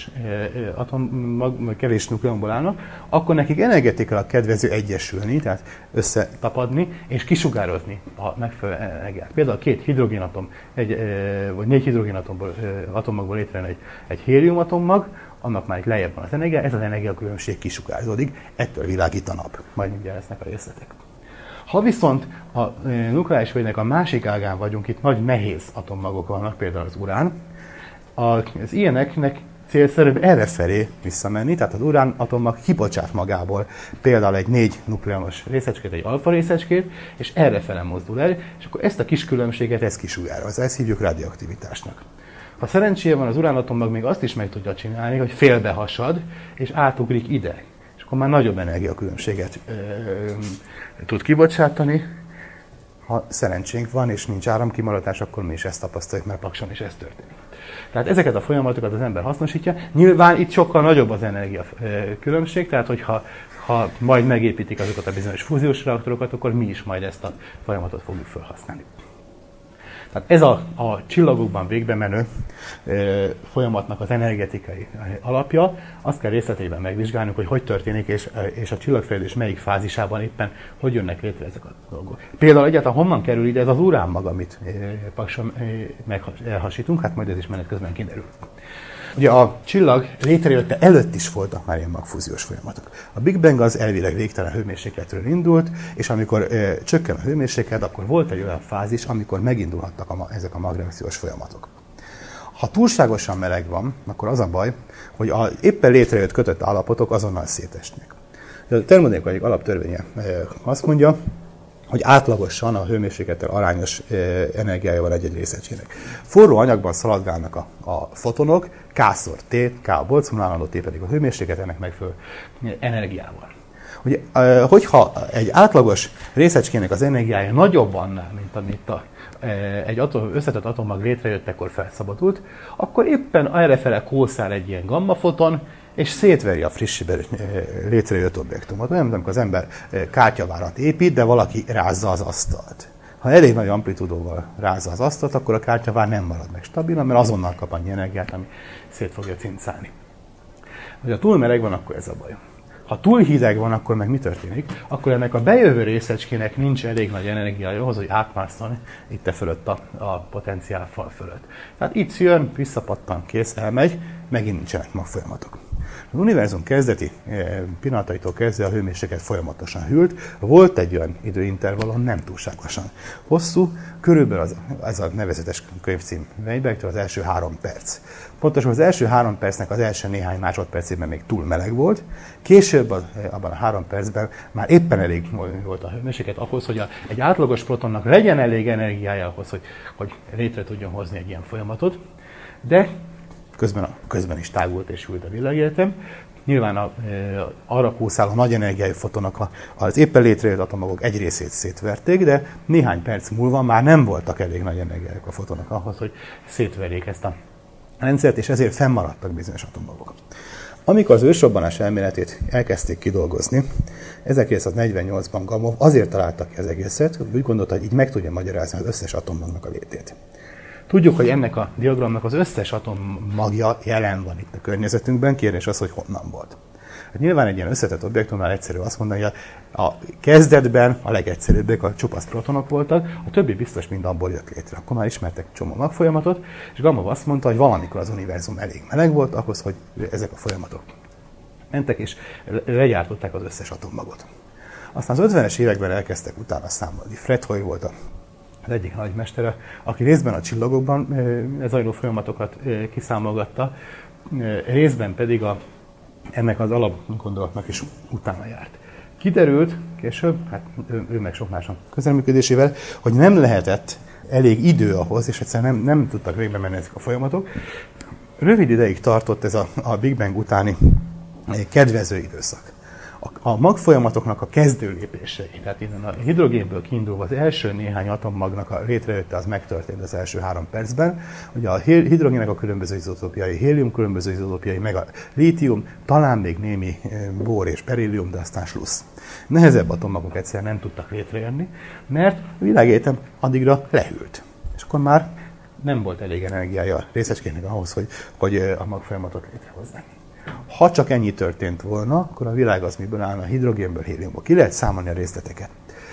kevés nukleonból állnak, akkor nekik energetikailag kedvező egyesülni, tehát összetapadni és kisugározni a megfelelő energiát. Például 2 hidrogénatom, vagy 4 hidrogénatomból, atommagból létrejön egy héliumatommag, annak már lejjebb van az energia, ez az energiakülönbség kisugárzódik, ettől világít a nap. Majd mindjárt lesznek a részletek. Ha viszont a nukleáris völgynek a másik ágán vagyunk, itt nagy nehéz atommagok vannak, például az urán, az ilyeneknek célszerűbb errefelé visszamenni, tehát az urán atommag kibocsát magából például egy 4 nukleonos részecskét, egy alfa részecskét, és errefele mozdul el, és akkor ezt a kis különbséget ez kisugározza, ezt hívjuk radioaktivitásnak. Ha szerencséje van, az uránatommag még azt is meg tudja csinálni, hogy félbehasad, és átugrik ide. És akkor már nagyobb energiakülönbséget tud kibocsátani. Ha szerencsénk van, és nincs áramkimaradás, akkor mi is ezt tapasztaljuk, mert Pakson is ez történik. Tehát ezeket a folyamatokat az ember hasznosítja. Nyilván itt sokkal nagyobb az energia különbség, tehát hogyha majd megépítik azokat a bizonyos fúziós reaktorokat, akkor mi is majd ezt a folyamatot fogjuk felhasználni. Tehát ez a csillagokban végbe menő folyamatnak az energetikai alapja. Azt kell részleteiben megvizsgálnunk, hogy történik, és a csillagfejlődés melyik fázisában éppen hogy jönnek létre ezek a dolgok. Például egyáltalán honnan kerül ide ez az urán maga, amit Pakson elhasítunk, hát majd ez is menet közben kiderül. Ugye a csillag létrejötte előtt is voltak már ilyen magfúziós folyamatok. A Big Bang az elvileg végtelen hőmérsékletről indult, és amikor csökken a hőmérséklet, akkor volt egy olyan fázis, amikor megindulhattak ezek a magreakciós folyamatok. Ha túlságosan meleg van, akkor az a baj, hogy az éppen létrejött kötött állapotok azonnal szétesnek. A termodinamikai alaptörvénye azt mondja, hogy átlagosan a hőmérséklettel arányos energiája van egy részecskének. Forró anyagban szaladgálnak a fotonok, K-szor T, K a bolcomlán, állandó T pedig a hőmérséklet, ennek megfelelő energiával. Ugye, hogyha egy átlagos részecskének az energiája nagyobb annál, mint amit egy összetett atommag létrejöttekor felszabadult, akkor éppen errefele kószál egy ilyen gammafoton, és szétveri a frissiben létrejött objektumot. Olyan, amikor az ember kártyavárat épít, de valaki rázza az asztalt. Ha elég nagy amplitúdóval rázza az asztalt, akkor a kártyavár nem marad meg stabilan, mert azonnal kap annyi energiát, ami szét fogja cincálni. Ha túl meleg van, akkor ez a baj. Ha túl hideg van, akkor meg mi történik? Akkor ennek a bejövő részecskének nincs elég nagy energiája ahhoz, hogy átmásszon itt fölött a potenciál fal fölött. Tehát itt jön, visszapattan, kész, elmegy, megint nincsenek magfolyamatok. Az univerzum kezdeti pillanataitól kezdve a hőmérséklet folyamatosan hűlt. Volt egy olyan időintervallum, nem túlságosan hosszú, körülbelül ez a nevezetes könyvcím Weinbergtől az első 3 perc. Pontosan az első 3 percnek az első néhány másodpercében még túl meleg volt, később abban a 3 percben már éppen elég volt a hőmérséklet ahhoz, hogy egy átlagos protonnak legyen elég energiája ahhoz, hogy létre tudjon hozni egy ilyen folyamatot, de közben is tágult és hűlt a világegyetem. Nyilván arra kószál a nagy energiájú fotonok, az éppen létrejött atomagok egy részét szétverték, de néhány perc múlva már nem voltak elég nagy energiájuk a fotonok ahhoz, hogy szétverjék ezt a rendszert, és ezért fennmaradtak bizonyos atomagok. Amikor az ősrobbanás elméletét elkezdték kidolgozni, 1948-ban Gamow azért találta ki az egészet, hogy úgy gondolta, hogy így meg tudja magyarázni az összes atommagnak a létét. Tudjuk, hogy ennek a diagramnak az összes atommagja jelen van itt a környezetünkben, kérdés az, hogy honnan volt. Hát nyilván egy ilyen összetett objektumnál egyszerű azt mondani, hogy a kezdetben a legegyszerűbbek a csupasz protonok voltak, a többi biztos mind abból jött létre. Akkor már ismertek csomó magfolyamatot, és Gamow azt mondta, hogy valamikor az univerzum elég meleg volt ahhoz, hogy ezek a folyamatok mentek, és legyártották az összes atommagot. Aztán az 50-es években elkezdtek utána számolni. Fred Hoyle volt az egyik nagymestere, aki részben a csillagokban zajló folyamatokat kiszámolgatta, részben pedig ennek az alapgondolatnak is utána járt. Kiderült később, hát ő meg sok másnak közelműködésével, hogy nem lehetett elég idő ahhoz, és egyszerűen nem tudtak végbe menni ezek a folyamatok. Rövid ideig tartott ez a Big Bang utáni kedvező időszak. A magfolyamatoknak a kezdőlépései, tehát innen a hidrogénből kiindulva az első néhány atommagnak a létrejötte, az megtörtént az első 3 percben. Ugye a hidrogének a különböző izotópiai, hélium különböző izotópiai, meg a lítium, talán még némi bór és berillium, de aztán slussz. Nehezebb atommagok egyszerűen nem tudtak létrejönni, mert a világegyetem addigra lehűlt. És akkor már nem volt elég energiája a részecskének ahhoz, hogy a magfolyamatot létrehozzák. Ha csak ennyi történt volna, akkor a világ az miből állna? A hidrogénből, héliumból. Ki lehet számolni a részleteket.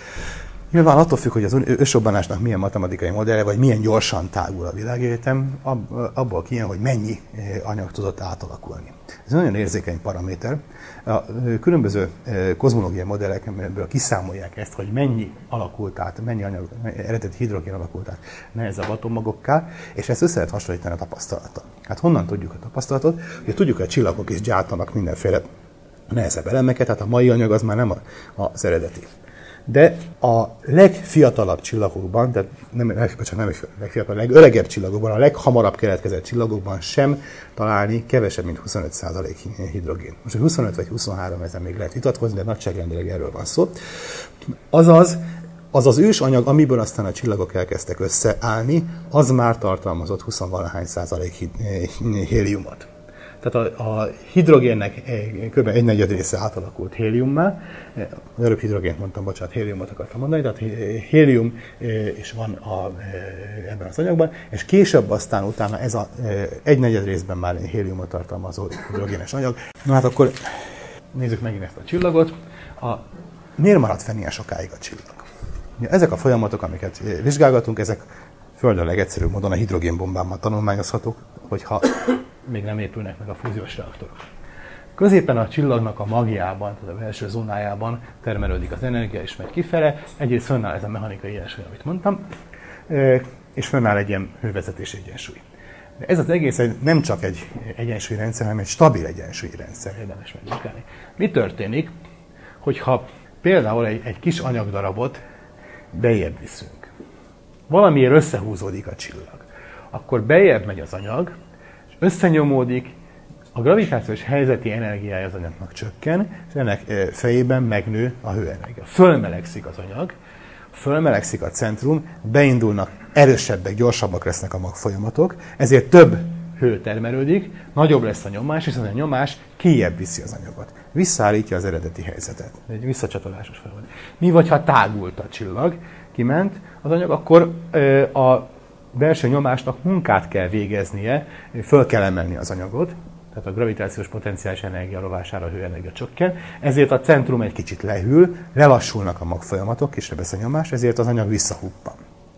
Nyilván attól függ, hogy az ősrobbanásnak milyen matematikai modellje, vagy milyen gyorsan tágul a világegyetem, abból kijön, hogy mennyi anyag tudott átalakulni. Ez nagyon érzékeny paraméter. A különböző kozmológiai modellekből kiszámolják ezt, hogy mennyi alakult át, mennyi anyag, eredeti hidrogén alakult át nehezebb atommagokká, és ezt össze lehet hasonlítani a tapasztalattal. Hát honnan tudjuk a tapasztalatot? Hogy tudjuk, hogy a csillagok is gyártanak mindenféle nehezebb elemeket, tehát a mai anyag az már nem az eredeti. De a legfiatalabb csillagokban, tehát a legöregebb csillagokban, a leghamarabb keletkezett csillagokban sem találni kevesebb, mint 25% hidrogén. Most 25 vagy 23, ezen még lehet vitatkozni, de nagyságrendileg erről van szó. Azaz, az az ősanyag, amiből aztán a csillagok elkezdtek összeállni, az már tartalmazott 20-valahány% héliumot. Tehát a hidrogénnek kb. 1/4 része átalakult héliummá. Az előbb hidrogént mondtam, bocsánat, héliumot akartam mondani, tehát hélium is van ebben az anyagban, és később aztán utána ez a 1/4 részben már héliumot tartalmazó hidrogénes anyag. Na hát akkor nézzük megint ezt a csillagot. Miért maradt fenn ilyen sokáig a csillag? Ezek a folyamatok, amiket vizsgálgatunk, ezek Földön legegyszerűbb módon a hidrogénbombámmal tanulmányozhatók, hogyha még nem épülnek meg a fúziós reaktorok. Középen a csillagnak a magjában, tehát a belső zónájában termelődik az energia, és megy kifele. Egyrészt fönnáll ez a mechanikai egyensúly, amit mondtam, és fönnáll egy ilyen hővezetés egyensúly. De ez az egész nem csak egy egyensúlyrendszer, hanem egy stabil egyensúlyrendszer, érdemes megvizsgálni. Mi történik, hogyha például egy kis anyagdarabot bejjebb viszünk? Valamiért összehúzódik a csillag. Akkor bejjebb megy az anyag, és összenyomódik, a gravitációs helyzeti energiája az anyagnak csökken, és ennek fejében megnő a hőenergia. Fölmelegszik az anyag, fölmelegszik a centrum, beindulnak, erősebbek, gyorsabbak lesznek a magfolyamatok, ezért több hő termelődik, nagyobb lesz a nyomás, és az a nyomás kijjebb viszi az anyagot. Visszaállítja az eredeti helyzetet. Egy visszacsatolásos folyamat. Mi vagy, ha tágult a csillag, kiment az anyag, akkor a belső nyomásnak munkát kell végeznie, föl kell emelni az anyagot, tehát a gravitációs potenciális energia rovására a hőenergia csökken, ezért a centrum egy kicsit lehűl, lelassulnak a magfolyamatok, kisebb lesz a nyomás, ezért az anyag visszahuppan.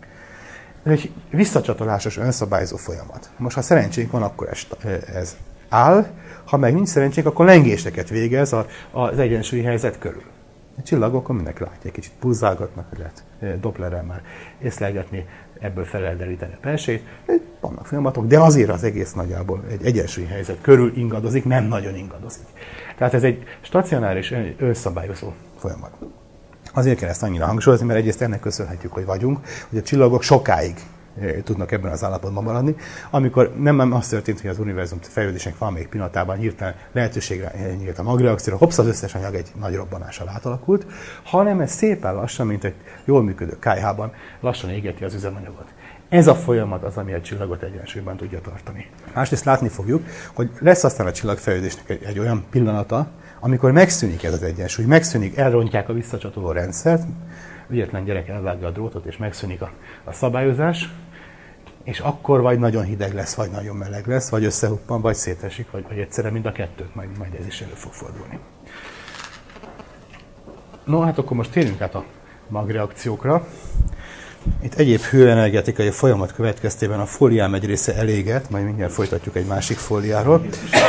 Ez egy visszacsatolásos, önszabályozó folyamat. Most, ha szerencsénk van, akkor ez áll, ha meg nincs szerencsénk, akkor lengéseket végez az egyensúlyi helyzet körül. A csillagokon mindenki látja, egy kicsit pulzálgatnak, hogy lehet Dopplerrel már észlelgetni, ebből fel lehet deríteni a pensét. Vannak folyamatok, de azért az egész nagyjából egy egyensúlyi helyzet körül ingadozik, nem nagyon ingadozik. Tehát ez egy stacionáris, önszabályozó folyamat. Azért kell ezt annyira hangsúlyozni, mert egyrészt ennek köszönhetjük, hogy vagyunk, hogy a csillagok sokáig tudnak ebben az állapotban maradni, amikor nem az történt, hogy az univerzum fejlődésnek valamelyik pillanatában hirtelen lehetőségre nyílt a magreakcióra, hopsz, az összes anyag egy nagy robbanással átalakult, hanem ez szépen lassan, mint egy jól működő kályhában, lassan égeti az üzemanyagot. Ez a folyamat az, ami a csillagot egyensúlyban tudja tartani. Másrészt látni fogjuk, hogy lesz aztán a csillagfejlődésnek egy olyan pillanata, amikor megszűnik ez az egyensúly, megszűnik, elrontják a visszacsatoló rendszert, ügyetlen gyerek elvágja a drótot, és megszűnik a szabályozás, és akkor vagy nagyon hideg lesz, vagy nagyon meleg lesz, vagy összehuppan, vagy szétesik, vagy egyszerre mind a kettőt, majd ez is elő fog fordulni. No, hát akkor most térjünk át a magreakciókra. Itt egyéb hőenergetikai folyamat következtében a fóliám egy része eléget, majd mindjárt folytatjuk egy másik fóliáról.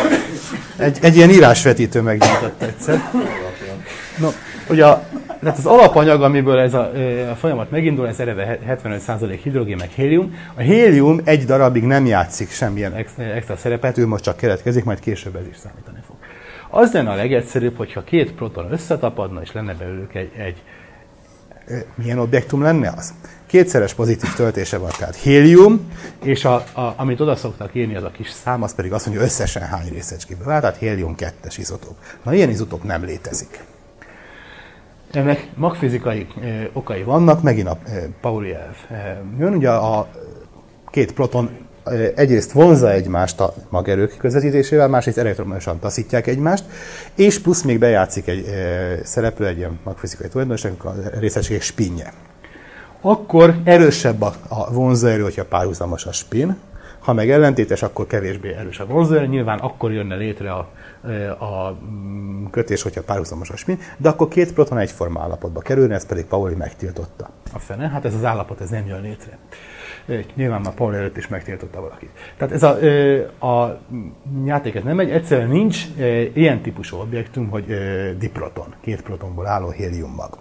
Egy ilyen írásvetítő megnyitott egyszer. No, ugye tehát az alapanyag, amiből ez a folyamat megindul, ez eleve 75% hidrogén meg hélium. A hélium egy darabig nem játszik semmilyen extra szerepet, ő most csak keletkezik, majd később ez is számítani fog. Az lenne a legegyszerűbb, hogyha két proton összetapadna, és lenne belőlük egy milyen objektum lenne az? Kétszeres pozitív töltése van, tehát hélium, és amit oda szoktak írni, az a kis szám, az pedig azt mondja, hogy összesen hány részecskéből áll, tehát hélium 2-es izotóp. Na, ilyen izotóp nem létezik. Ennek magfizikai okai vannak, megint a Pauli elv jön. Ugye a két proton egyrészt vonzza egymást a magerők közvetítésével, másrészt elektromosan taszítják egymást, és plusz még bejátszik egy szereplő, egy ilyen magfizikai tulajdonság, a részecskék spinje. Akkor erősebb a vonzóerő, hogyha párhuzamos a spin, ha meg ellentétes, akkor kevésbé erős a vonzóerő, nyilván akkor jönne létre a kötés, hogyha párhuzamos a spin, de akkor két proton egyforma állapotba kerülne, ezt pedig Pauli megtiltotta. A fene, hát ez az állapot, ez nem jön létre. Nyilván már Pauli előtt is megtiltotta valakit. Tehát ez a játék ez nem megy, egyszerűen nincs ilyen típusú objektum, hogy diproton, két protonból álló héliummag.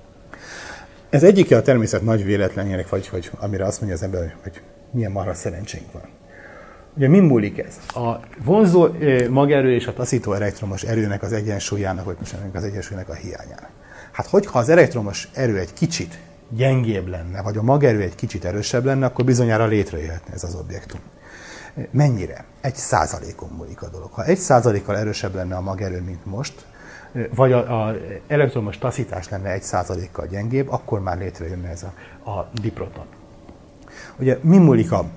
Ez egyike a természet nagy véletlenjének, vagy amire azt mondja az ember, hogy milyen marha szerencsénk van. Ugye mi múlik ez? A vonzó magerő és a taszító elektromos erőnek az egyensúlyának, vagy most az egyensúlyának a hiányának. Hát hogyha az elektromos erő egy kicsit gyengébb lenne, vagy a magerő egy kicsit erősebb lenne, akkor bizonyára létrejöhetne ez az objektum. Mennyire? 1%-on múlik a dolog. Ha 1%-kal erősebb lenne a magerő, mint most, vagy az elektromos taszítás lenne 1%-kal gyengébb, akkor már létrejönne ez a diproton. Ugye mi múlik ez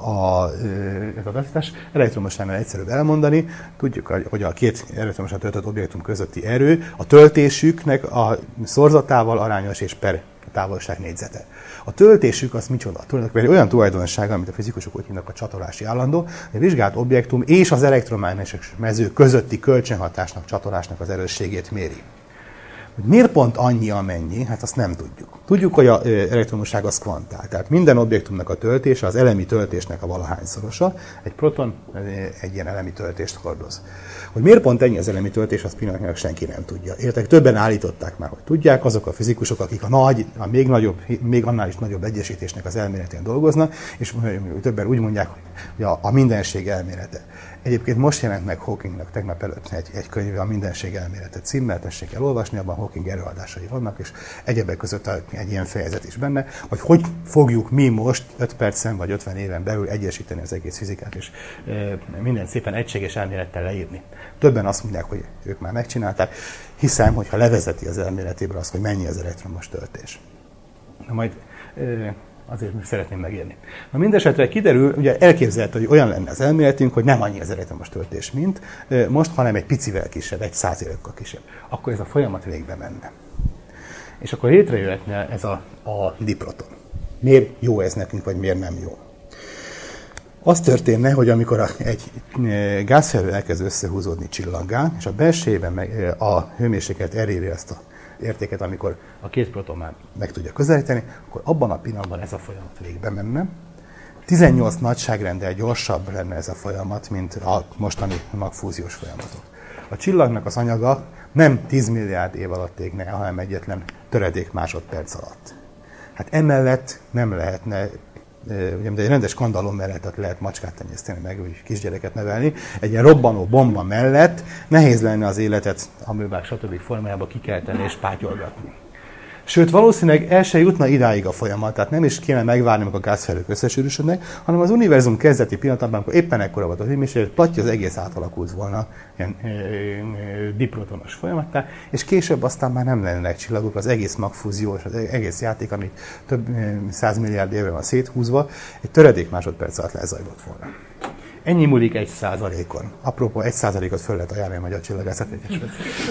a taszítás? Elektromosságnál egyszerűbb elmondani. Tudjuk, hogy a két elektromosan töltött objektum közötti erő a töltésüknek a szorzatával arányos és per távolság négyzete. A töltésük az micsoda? Tulajdonképpen olyan tulajdonsága, amit a fizikusok úgy hívnak a csatolási állandó, hogy a vizsgált objektum és az elektromágneses mező közötti kölcsönhatásnak, csatolásnak az erősségét méri. Miért pont annyi, amennyi? Hát azt nem tudjuk. Tudjuk, hogy az elektromosság az kvantál. Tehát minden objektumnak a töltése az elemi töltésnek a valahányszorosa. Egy proton egy ilyen elemi töltést hordoz. Hogy miért pont ennyi az elemi töltés, azt pillanatnyilag senki nem tudja. Értek, többen állították már, hogy tudják, azok a fizikusok, akik a még annál is nagyobb egyesítésnek az elméletén dolgoznak, és többen úgy mondják, hogy a mindenség elmélete. Egyébként most jelent meg Hawkingnak tegnap előtt egy könyve, a Mindenség elmélete címmel, tessék elolvasni, abban Hawking előadásai vannak, és egyebek között egy ilyen fejezet is benne, hogy fogjuk mi most 5 percen vagy 50 éven belül egyesíteni az egész fizikát, és minden szépen egységes elmélettel leírni. Többen azt mondják, hogy ők már megcsinálták, hiszem, hogyha levezeti az elméletéből azt, hogy mennyi az elektromos töltés. Na majd azért szeretném megírni. Na mindesetre kiderül, ugye elképzelhető, hogy olyan lenne az elméletünk, hogy nem annyi az elektromos töltés, mint most, hanem egy picivel kisebb, egy 100%-kal kisebb. Akkor ez a folyamat végbe menne. És akkor létrejöhetne ez a diproton. Miért jó ez nekünk, vagy miért nem jó? Az történne, hogy amikor egy gázfelhő elkezd összehúzódni csillaggá, és a belsejében a hőmérséklet eléri ezt a értéket, amikor a két proton már meg tudja közelíteni, akkor abban a pillanatban ez a folyamat végbe menne. 18 nagyságrendel gyorsabb lenne ez a folyamat, mint a mostani magfúziós folyamatok. A csillagnak az anyaga nem 10 milliárd év alatt égne, hanem egyetlen töredék másodperc alatt. Hát emellett nem lehetne, ugye egy rendes kandallom mellett lehet macskát tenyészteni, meg úgy kisgyereket nevelni. Egy ilyen robbanó bomba mellett nehéz lenne az életet amöbák stb. Formájába kikelteni és pátyolgatni. Sőt, valószínűleg el se jutna idáig a folyamat, tehát nem is kéne megvárni, amikor a gázfelhők összesűrűsödnek, hanem az univerzum kezdeti pillanatban, amikor éppen ekkora volt az hőmérséklet, platja az egész átalakult volna ilyen diprotonos folyamattá, és később aztán már nem lennének csillagok, az egész magfúziós, az egész játék, amit több 100 milliárd évre van széthúzva, egy töredék másodperc alatt lezajlott volna. Ennyi múlik 1%-on. Apropó, 1%-ot föl lehet ajánlani a Magyar Csillagászat Egyesület.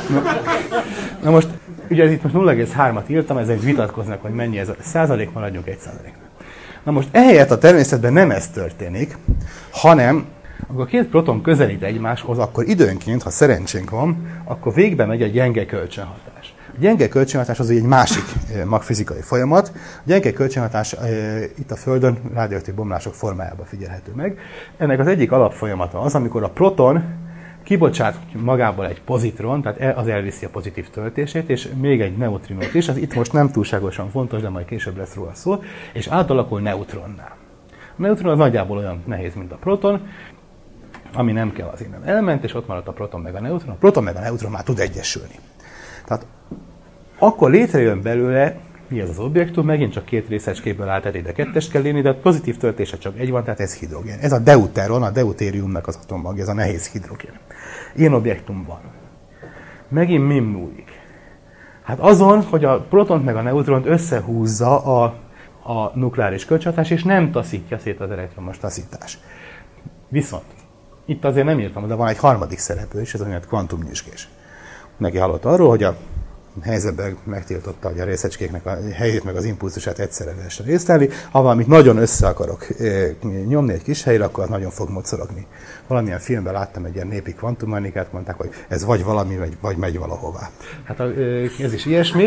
Na most, ugye itt most 0,3-at írtam, ezért vitatkoznak, hogy mennyi ez a százalék, maradjunk 1%. Na most ehelyett a természetben nem ez történik, hanem amikor a két proton közelít egymáshoz, akkor időnként, ha szerencsénk van, akkor végbe megy a gyenge kölcsönhatás. A gyenge kölcsönhatás az egy másik magfizikai folyamat. A gyenge kölcsönhatás itt a Földön radioaktív bomlások formájában figyelhető meg. Ennek az egyik alapfolyamata az, amikor a proton kibocsát magából egy pozitron, tehát az elviszi a pozitív töltését, és még egy neutrinót is, ez itt most nem túlságosan fontos, de majd később lesz róla szó, és átalakul neutronná. A neutron az nagyjából olyan nehéz, mint a proton, ami nem kell, az innen elment, és ott maradt a proton meg a neutron. A proton meg a neutron már tud egyesülni. Tehát akkor létrejön belőle, mi ez az objektum, megint csak két részecskéből áll, tehát ide kettest kell írni, de a pozitív töltése csak egy van, tehát ez hidrogén. Ez a deuteron, a deutériumnak az atommag, ez a nehéz hidrogén. Ilyen objektum van. Megint mi múlik? Hát azon, hogy a protont meg a neutront összehúzza a nukleáris kölcsönhatás, és nem taszítja szét az elektromos taszítás. Viszont, itt azért nem írtam, de van egy harmadik szereplő is, ez a kvantumnyüzsgés. Neki hallott arról, hogy a Heisenberg megtiltotta, hogy a részecskéknek a helyét meg az impulzusát egyszerre lehessen észlelni. Ha valamit nagyon össze akarok nyomni egy kis helyre, akkor az nagyon fog mocorogni. Valamilyen filmben láttam egy ilyen népi kvantummechanikát, mondták, hogy ez vagy valami, vagy megy valahová. Hát ez is ilyesmi.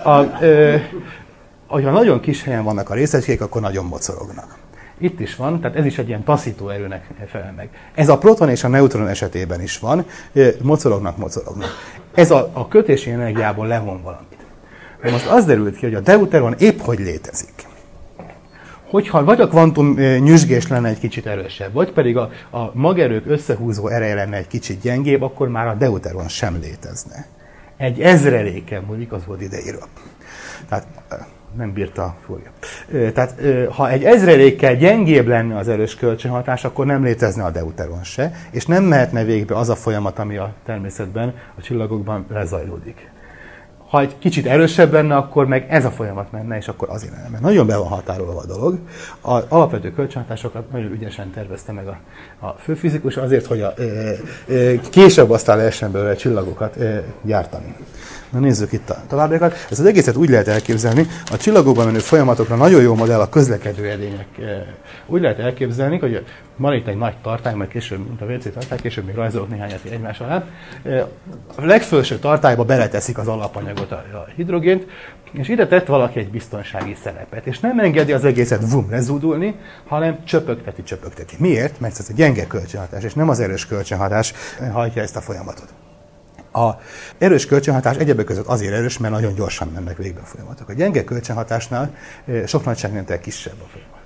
Ha nagyon kis helyen vannak a részecskék, akkor nagyon mocorognak. Itt is van, tehát ez is egy ilyen taszító erőnek felel meg. Ez a proton és a neutron esetében is van, mocorognak. Ez a kötési energiából levon valamit. De most az derült ki, hogy a deuteron épp hogy létezik. Hogyha vagy a kvantum nyüzsgés lenne egy kicsit erősebb, vagy pedig a magerők összehúzó ereje lenne egy kicsit gyengébb, akkor már a deuteron sem létezne. Egy ezreléken múlik, az volt ideírva. Tehát nem bírta a fólia. Tehát ha egy ezrelékkel gyengébb lenne az erős kölcsönhatás, akkor nem létezne a deuteron se, és nem mehetne végbe az a folyamat, ami a természetben, a csillagokban lezajlódik. Ha egy kicsit erősebb lenne, akkor meg ez a folyamat menne, és akkor azért nem. Mert nagyon be van határolva a dolog. Az alapvető kölcsönhatásokat nagyon ügyesen tervezte meg a főfizikus, azért, hogy később aztán lehessen belőle csillagokat gyártani. Na nézzük itt a továbbiakat. Ezt az egészet úgy lehet elképzelni, a csillagokban menő folyamatokra nagyon jó modell a közlekedő edények. Úgy lehet elképzelni, hogy van itt egy nagy tartály, majd később, mint a WC tartály, később még rajzolok néhányat egymás alá. A legfelső tartályba beleteszik az alapanyagot, a hidrogént, és ide tett valaki egy biztonsági szerepet, és nem engedi az egészet lezúdulni, hanem csöpögteti. Miért? Mert ez egy gyenge kölcsönhatás, és nem az erős kölcsönhatás hajtja ezt a folyamatot. A erős kölcsönhatás egyebek között azért erős, mert nagyon gyorsan mennek végbe a folyamatok. A gyenge kölcsönhatásnál sok nagyságrendel kisebb a folyamat.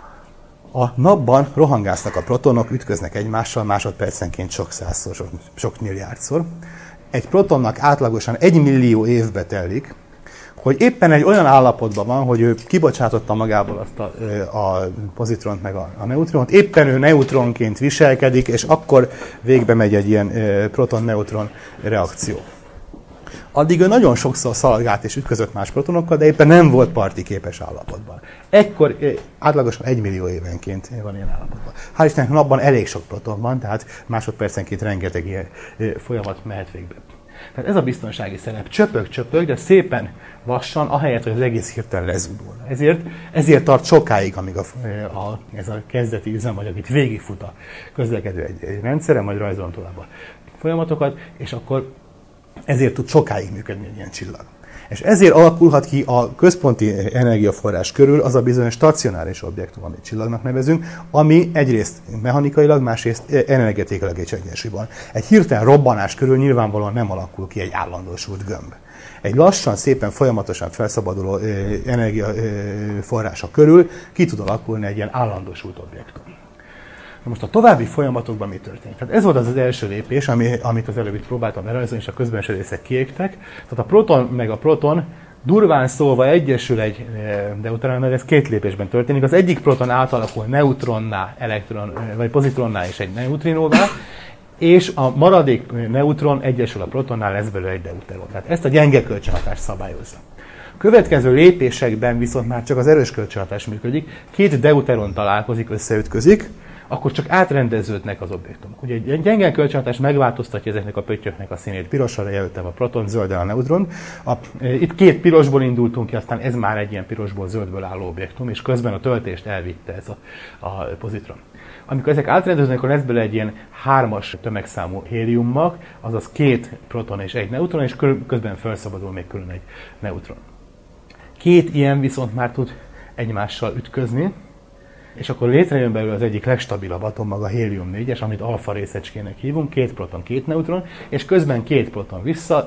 A napban rohangásznak a protonok, ütköznek egymással másodpercenként sok százszor, sok milliárdszor. Egy protonnak átlagosan 1 millió évbe telik, hogy éppen egy olyan állapotban van, hogy ő kibocsátotta magából azt a pozitront meg a neutront, éppen ő neutronként viselkedik, és akkor végbe megy egy ilyen proton-neutron reakció. Addig ő nagyon sokszor szaladgált és ütközött más protonokkal, de éppen nem volt partiképes állapotban. Ekkor átlagosan 1 millió évenként van ilyen állapotban. Hál' Istennek napban elég sok proton van, tehát másodpercenként rengeteg ilyen folyamat mehet végbe. Tehát ez a biztonsági szerep csöpög, de szépen lassan, ahelyett, hogy az egész hirtelen lezúdul. Ezért tart sokáig, amíg ez a kezdeti üzemanyag itt végigfut a közlekedő egy rendszeren, majd rajzolom tovább a folyamatokat, és akkor ezért tud sokáig működni egy ilyen csillag. És ezért alakulhat ki a központi energiaforrás körül az a bizonyos stacionáris objektum, amit csillagnak nevezünk, ami egyrészt mechanikailag, másrészt energetikailag egy egyensúlyban. Egy hirtelen robbanás körül nyilvánvalóan nem alakul ki egy állandósult gömb. Egy lassan, szépen, folyamatosan felszabaduló energiaforrása körül ki tud alakulni egy ilyen állandósult objektum. Na most a további folyamatokban mi történik? Tehát ez volt az első lépés, amit az előbb itt próbáltam elrajzolni, és a közbenső részek kiégtek. Tehát a proton meg a proton durván szólva egyesül egy deuteronnal, mert ez két lépésben történik. Az egyik proton átalakul neutronná, vagy pozitronná és egy neutrinóvá, és a maradék neutron egyesül a protonnál, lesz belőle egy deuteron. Tehát ezt a gyenge kölcsönhatást szabályozza. A következő lépésekben viszont már csak az erős kölcsönhatás működik. Két deuteron találkozik, összeütközik, akkor csak átrendeződnek az objektumok. Ugye egy gyenge kölcsönhatás megváltoztatja ezeknek a pöttyöknek a színét. Pirosra jelöltem a proton, zölden a neutron. Itt két pirosból indultunk ki, aztán ez már egy ilyen pirosból, zöldből álló objektum, és közben a töltést elvitte ez a pozitron. Amikor ezek átrendeződnek, akkor lesz belőle egy ilyen 3-as tömegszámú héliummag, azaz 2 proton és 1 neutron, és közben felszabadul még külön egy neutron. 2 ilyen viszont már tud egymással ütközni, és akkor létrejön belőle az egyik legstabilabb atommag, a hélium-4-es, amit alfa részecskének hívunk, 2 proton, 2 neutron, és közben 2 proton vissza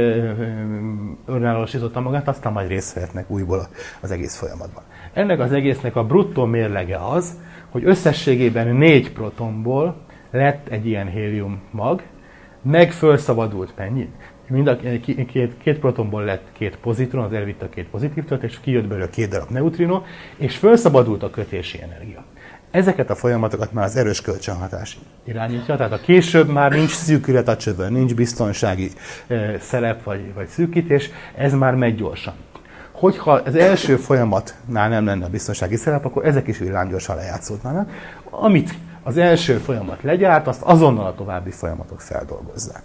önállósította magát, aztán majd részt vehetnek újból az egész folyamatban. Ennek az egésznek a bruttó mérlege az, hogy összességében 4 protonból lett egy ilyen hélium-mag, meg felszabadult mennyi? Mind a két protonból lett 2 pozitron, az elvitte a 2 pozitív töltés, kijött belőle 2 darab neutrino, és felszabadult a kötési energia. Ezeket a folyamatokat már az erős kölcsönhatás irányítja, tehát a később már nincs szűkület a csövön, nincs biztonsági szerep vagy szűkítés, ez már megy gyorsan. Hogyha az első folyamatnál nem lenne a biztonsági szerep, akkor ezek is villámgyorsan lejátszódnának. Amit az első folyamat legyárt, azt azonnal a további folyamatok feldolgozzák.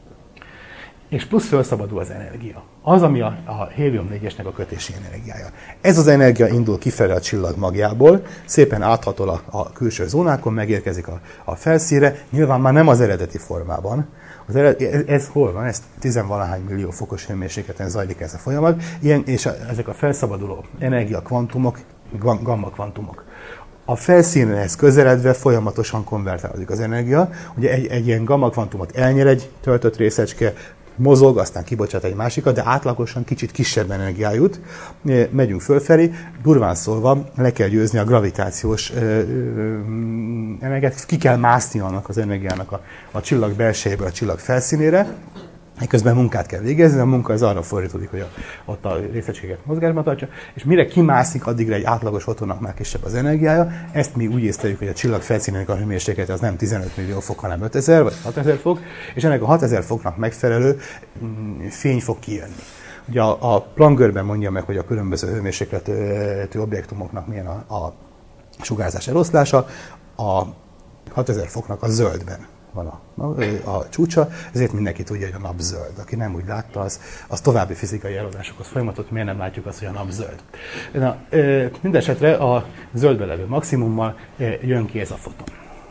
És plusz felszabadul az energia. Az, ami a hélium-4-esnek a kötési energiája. Ez az energia indul kifelé a csillag magjából, szépen áthatol a külső zónákon, megérkezik a felszínre, nyilván már nem az eredeti formában. Ez hol van? Ez 10-valahány millió fokos hőmérsékleten zajlik ez a folyamat, és ezek a felszabaduló energiakvantumok, gamma-kvantumok. A felszínhez közeledve folyamatosan konvertálódik az energia. Ugye egy ilyen gamma-kvantumot elnyer egy töltött részecske, mozog, aztán kibocsát egy másikat, de átlagosan kicsit kisebb energia jut. Megyünk fölfelé, durván szólva le kell győzni a gravitációs energiát, ki kell mászni annak az energiának a csillag belsejéből a csillag felszínére, Közben munkát kell végezni, a munka az arra fordítódik, hogy ott a részecskéket mozgásban tartsa, és mire kimászik, addigra egy átlagos fotonnak már kisebb az energiája. Ezt mi úgy észleljük, hogy a csillag felszínének a hőmérséklete az nem 15 millió fok, hanem 5000 vagy 6000 fok, és ennek a 6000 foknak megfelelő fény fog kijönni. Ugye a Planck-görben mondja meg, hogy a különböző hőmérsékletű objektumoknak milyen a sugárzás eloszlása, a 6000 foknak a zöldben van a csúcsa, ezért mindenki tudja, hogy a nap zöld. Aki nem úgy látta, az további fizikai előadásokhoz folyamatot, miért nem látjuk azt, hogy a nap zöld. Mindenesetre a zöldbe levő maximummal jön ki ez a foton.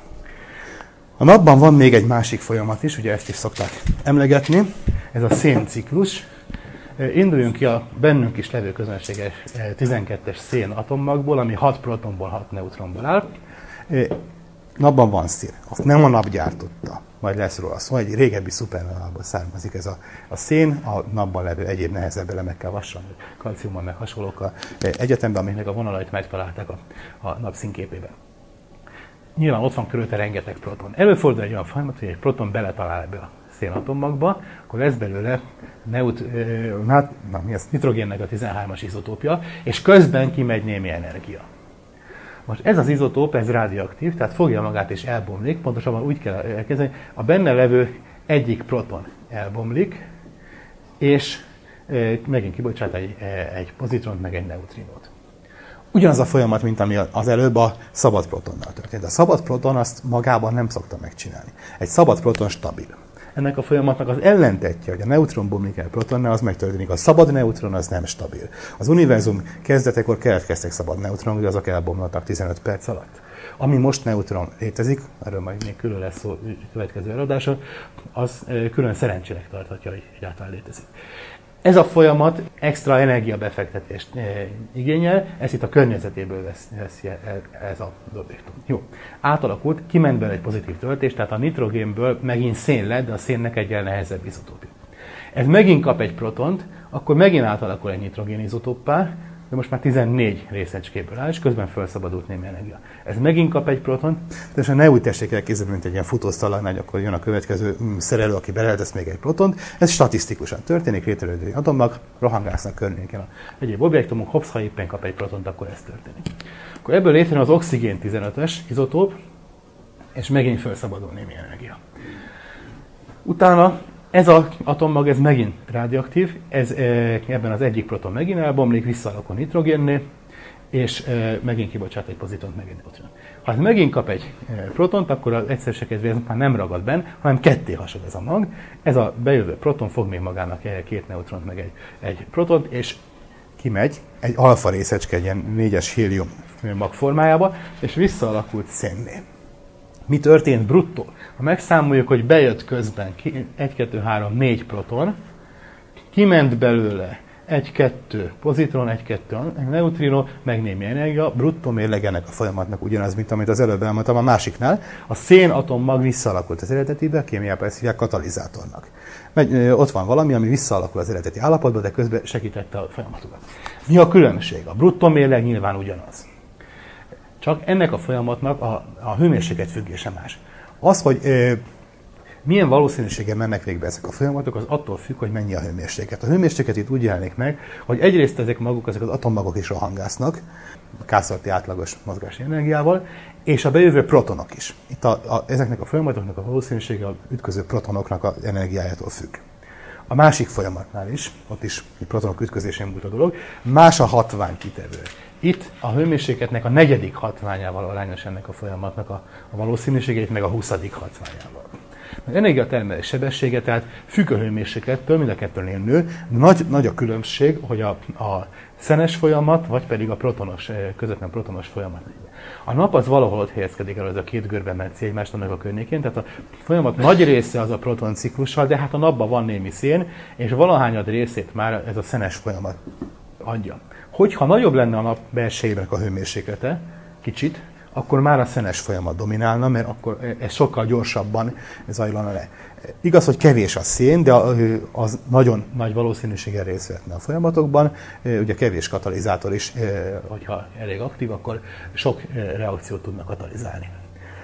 A napban van még egy másik folyamat is, ugye ezt is szokták emlegetni, ez a szénciklus. Induljunk ki a bennünk is levő közönséges 12-es szén atommagból, ami 6 protonból, 6 neutronból áll. Napban van szén, azt nem a nap gyártotta, majd lesz róla szó, egy régebbi szupernovából származik ez a szén, a napban levő egyéb nehezebb elemekkel, vassal, kalciummal, meg hasonlókkal egyetemben, amiknek a vonalait megtalálták a nap színképében. Nyilván ott van körülötte rengeteg proton. Előfordul egy olyan folyamat, hogy egy proton beletalál ebbe a szénatommagba, akkor lesz belőle nitrogénnek a 13-as izotópja, és közben kimegy némi energia. Most ez az izotóp, ez radioaktív, tehát fogja magát és elbomlik, pontosabban úgy kell elkezdeni, a benne levő egyik proton elbomlik, és megint kibocsát egy pozitront, meg egy neutrinót. Ugyanaz a folyamat, mint ami az előbb a szabad protonnal történt. A szabad proton azt magában nem szokta megcsinálni. Egy szabad proton stabil. Ennek a folyamatnak az ellentetje, hogy a neutron bomlik el protonnál, az megtörténik. A szabad neutron az nem stabil. Az univerzum kezdetekor keletkeztek szabad neutronok, de azok elbomlottak 15 perc alatt. Ami most neutron létezik, erről majd még külön lesz szó következő előadáson, az külön szerencsének tarthatja, hogy egyáltalán létezik. Ez a folyamat extra energiabefektetést igényel, ezt itt a környezetéből veszi ez az objektum. Jó, átalakult, kiment belőle egy pozitív töltés, tehát a nitrogénből megint szén lett, de a szénnek egyel nehezebb izotópja. Ez megint kap egy protont, akkor megint átalakul egy nitrogén izotóppá, de most már 14 részecskéből áll, és közben felszabadult némi energia. Ez megint kap egy proton, de ne úgy tessék elképzelni, mint egy ilyen futószalagnál, hogy akkor jön a következő szerelő, aki beleltesz még egy protont. Ez statisztikusan történik, létrejövő egy atommag, rohangásznak környéken egyéb objektumok, hopsz, ha éppen kap egy protont, akkor ez történik. Akkor ebből létrejön az oxigén 15-ös izotóp, és megint felszabadul némi energia. Utána ez az atommag, ez megint radioaktív, ebben az egyik proton megint elbomlik, visszaalakul nitrogénné, és megint kibocsát egy pozitont, megint neutron. Ha ez megint kap egy protont, akkor az egyszerűség kedvéért már nem ragad benne, hanem ketté hasad ez a mag. Ez a bejövő proton fog még magának két neutront, meg egy protont, és kimegy egy alfa részecske, egy ilyen 4-es hélium mag formájába, és visszaalakult szénné. Mi történt bruttó? Ha megszámoljuk, hogy bejött közben 1, 2, 3, 4 proton, kiment belőle 1, 2 pozitron, 1, 2 neutrino, meg némi energia, bruttó mérleg ennek a folyamatnak ugyanaz, mint amit az előbb elmondtam a másiknál. A szénatommag visszaalakult az eredetibe, a kémiában ezt hívják katalizátornak. Ott van valami, ami visszaalakul az eredeti állapotba, de közben segítette a folyamatokat. Mi a különbség? A bruttó mérleg nyilván ugyanaz. Csak ennek a folyamatnak a hőmérséklet függése más. Az, hogy milyen valószínűséggel mennek végbe ezek a folyamatok, az attól függ, hogy mennyi a hőmérséklet. A hőmérséklet itt úgy jelenik meg, hogy egyrészt ezek az atommagok is rohangásznak, K-szorti átlagos mozgási energiával, és a bejövő protonok is. Itt ezeknek a folyamatoknak a valószínűsége a ütköző protonoknak az energiájától függ. A másik folyamatnál is, ott is protonok ütközésén múlt a dolog, más a hatványkitevő. Itt a hőmérsékletnek a 4. hatványával arányos ennek a folyamatnak a valószínűségét, meg a 20. hatványával. Az energiatermelés sebessége, tehát függ a hőmérséklettől, mind a kettőnél nő, de nagy a különbség, hogy a szenes folyamat, vagy pedig a közvetlen protonos folyamat. A nap az valahol ott helyezkedik el, az a két görben metszé egymásnak a környékén, tehát a folyamat nagy része az a proton ciklussal, de hát a napban van némi szén, és valahányad részét már ez a szenes folyamat adja. Hogyha nagyobb lenne a nap belsejének a hőmérséklete, kicsit, akkor már a szenes folyamat dominálna, mert akkor ez sokkal gyorsabban zajlana le. Igaz, hogy kevés a szén, de az nagyon nagy valószínűséggel részt vehetne a folyamatokban. Ugye kevés katalizátor is, hogyha elég aktív, akkor sok reakciót tudnak katalizálni.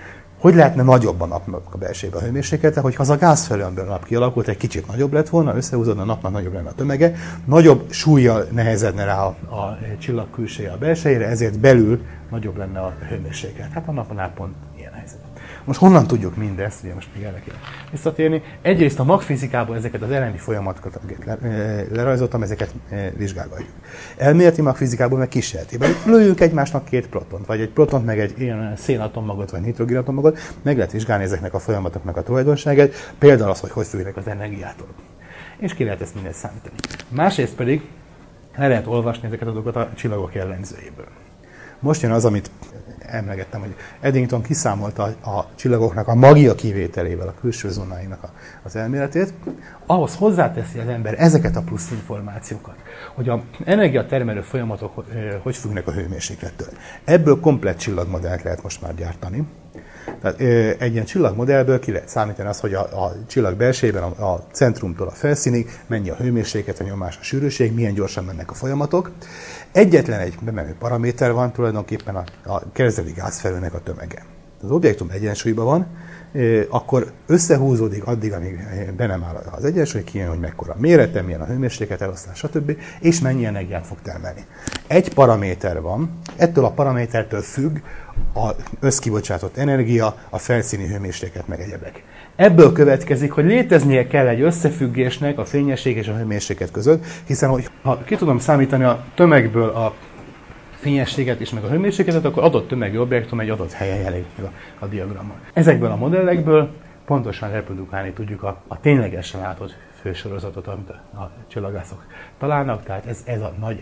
Hogy lehetne nagyobb a napnak a belsejében a hőmérséklete, hogyha az a gázfelőmből a nap kialakult, egy kicsit nagyobb lett volna, összehúzódna, a napnak nagyobb lenne a tömege, nagyobb súllyal nehezedne rá a csillag külseje a belsejére, ezért belül nagyobb lenne a hőmérséklet. Hát a napnál pont ilyen helyzet. Most honnan tudjuk mindezt, ugye most még erre kell visszatérni. Egyrészt a magfizikából ezeket az elemi folyamatokat lerajzoltam, ezeket vizsgálgatjuk. Elméleti magfizikából meg kísérletében. Lőjünk egymásnak két protont, vagy egy protont, meg egy ilyen szénatommagot, vagy nitrogénatommagot, meg lehet vizsgálni ezeknek a folyamatoknak a tulajdonságát, például az, hogy függnek az energiától. És ki lehet ezt mindezt számítani. Másrészt pedig le lehet olvasni ezeket a dolgokat a csillagok jellemzőjéből. Most jön az, amit emlegettem, hogy Eddington kiszámolta a csillagoknak a magia kivételével a külső zónáinak az elméletét. Ahhoz hozzáteszi az ember ezeket a plusz információkat, hogy az energiatermelő folyamatok hogy függnek a hőmérséklettől. Ebből komplett csillagmodellt lehet most már gyártani. Tehát egy ilyen csillagmodellből ki lehet számítani azt, hogy a csillag belsejében a centrumtól a felszínig mennyi a hőmérséklet, a nyomás, a sűrűség, milyen gyorsan mennek a folyamatok. Egyetlen egy bemenő paraméter van, tulajdonképpen a kezdeti gázfelőnek a tömege. Az objektum egyensúlyban van, akkor összehúzódik addig, amíg be nem áll az egyensúly, kijön, hogy mekkora a mérete, milyen a hőmérséklet, eloszlás, stb. És mennyi energiát fog termelni. Egy paraméter van, ettől a paramétertől függ az összkibocsátott energia, a felszíni hőmérséklet, meg egyebek. Ebből következik, hogy léteznie kell egy összefüggésnek a fényesség és a hőmérséklet között, hiszen ha ki tudom számítani a tömegből a fényességet és meg a hőmérsékletet, akkor adott tömegű objektum egy adott helyen jelenik meg a diagramon. Ezekből a modellekből pontosan reprodukálni tudjuk a ténylegesen látott fősorozatot, amit a csillagászok találnak, tehát ez a nagy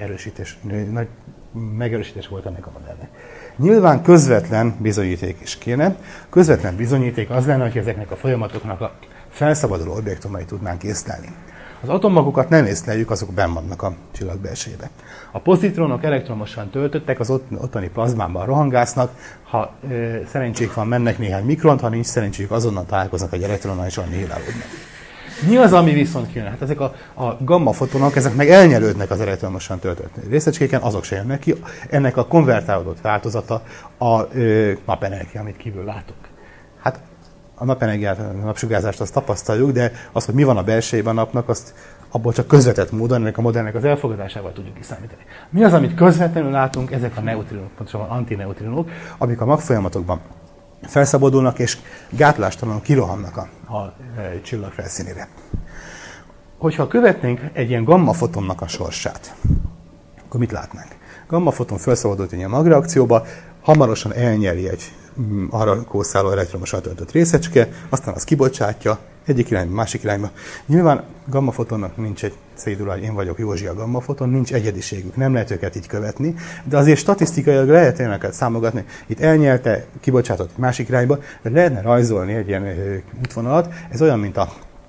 megerősítés volt ennek a modellnek. Nyilván közvetlen bizonyíték is kéne. Közvetlen bizonyíték az lenne, hogy ezeknek a folyamatoknak a felszabaduló objektumai tudnánk észlelni. Az atommagokat nem észleljük, azok benn vannak a csillag belsejében. A pozitronok elektromosan töltöttek, az ottani plazmában rohangásznak, ha szerencsék van, mennek néhány mikront, ha nincs szerencséjük, azonnal találkoznak egy elektronnal és annihilálódnak. Mi az, ami viszont kijön? Hát ezek a gamma-fotonok, ezek meg elnyelődnek az elektromosan töltött részecskéken, azok se jönnek ki. Ennek a konvertálódott változata a napenergia, amit kívül látok. Hát a napenergiát, a napsugárzást azt tapasztaljuk, de az, hogy mi van a belsejében a napnak, azt abból csak közvetett módon ennek a modellnek az elfogadásával tudjuk kiszámítani. Mi az, amit közvetlenül látunk? Ezek a neutrinok, pontosabban antineutrinok, amik a magfolyamatokban felszabadulnak és gátlástalanul kirohannak a csillag felszínére. Hogyha követnénk egy ilyen gamma-fotonnak a sorsát, akkor mit látnánk? Gamma-foton felszabadult egy ilyen magreakcióba, hamarosan elnyeli egy arra kószáló elektromosan töltött részecske, aztán az kibocsátja egyik irányba, másik irányba. Nyilván gammafotonnak nincs egy cédula, én vagyok Józsi a gammafoton, nincs egyediségük, nem lehet őket így követni, de azért statisztikailag lehet ilyeneket számogatni. Itt elnyelte, kibocsátott egy másik irányba, de lehetne rajzolni egy ilyen útvonalat. Ez olyan, mint a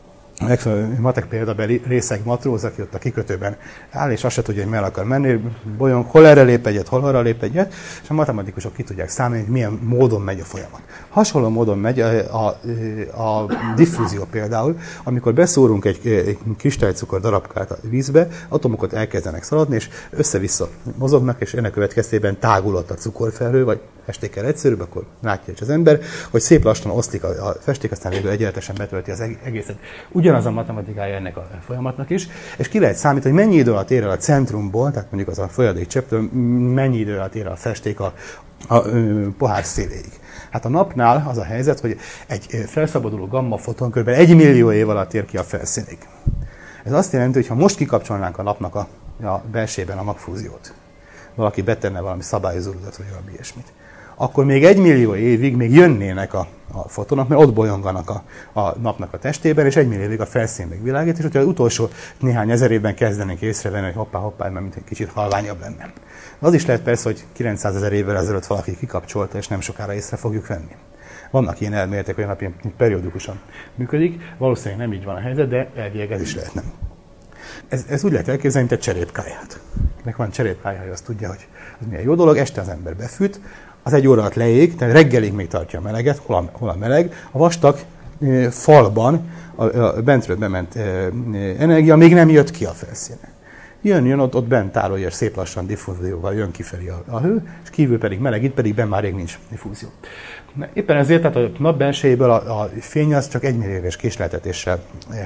matek példabeli részeg matróz, aki ott a kikötőben áll, és azt se tudja, hogy merre akar menni, bolyong, hol erre lép egyet, hol arra lép egyet, és a matematikusok ki tudják számolni, hogy milyen módon megy a folyamat. Hasonló módon megy a diffúzió például, amikor beszórunk egy kristálycukor darabkát a vízbe, atomokat elkezdenek szaladni, és össze-vissza mozognak, és ennek következtében tágulott a cukorfelhő, vagy festékkel egyszerűbb, akkor látja is az ember, hogy szép lassan oszlik a festék, aztán végül egyenletesen betölti az egészet. Ugyanaz a matematikája ennek a folyamatnak is, és ki lehet számítani, hogy mennyi idő alatt ér el a centrumból, tehát mondjuk az a folyadék csepptől, mennyi idő alatt ér el a festék a pohár széléig. Hát a napnál az a helyzet, hogy egy felszabaduló gamma-foton kb. 1 millió év alatt ér ki a felszínig. Ez azt jelenti, hogy ha most kikapcsolnánk a napnak a belsejében a magfúziót, valaki betenne valami szabályozódat, vagy valami ilyesmit, akkor még 1 millió évig még jönnének a fotonok, mert ott bolyonganak a napnak a testében, és 1 millió évig a felszín megvilágít, és hogyha az utolsó néhány ezer évben kezdenénk észrevenni, hogy hoppá, mert mint egy kicsit halványabb lenne. Az is lehet persze, hogy 900 000 évvel ezelőtt valaki kikapcsolta, és nem sokára észre fogjuk venni. Vannak ilyen elméletek, hogy a nap ilyen periódikusan működik, valószínűleg nem így van a helyzet, de elvileg ez is lehetne. Ez úgy lehet elképzelni, mint egy cserépkályhát. Nek van cserépkályhája, azt tudja, hogy az milyen jó dolog, este az ember befűt, az 1 óra alatt leég, tehát reggelig még tartja a meleget, hol a meleg, a vastag falban a bentről bement energia még nem jött ki a felszíne. Jön, ott bent tárolja, és szép lassan diffúzióval jön kifelé a hő, és kívül pedig meleg, itt pedig bent már rég nincs diffúzió. Éppen ezért tehát a nap bensejéből a fény az csak 1 millióéves késleltetéssel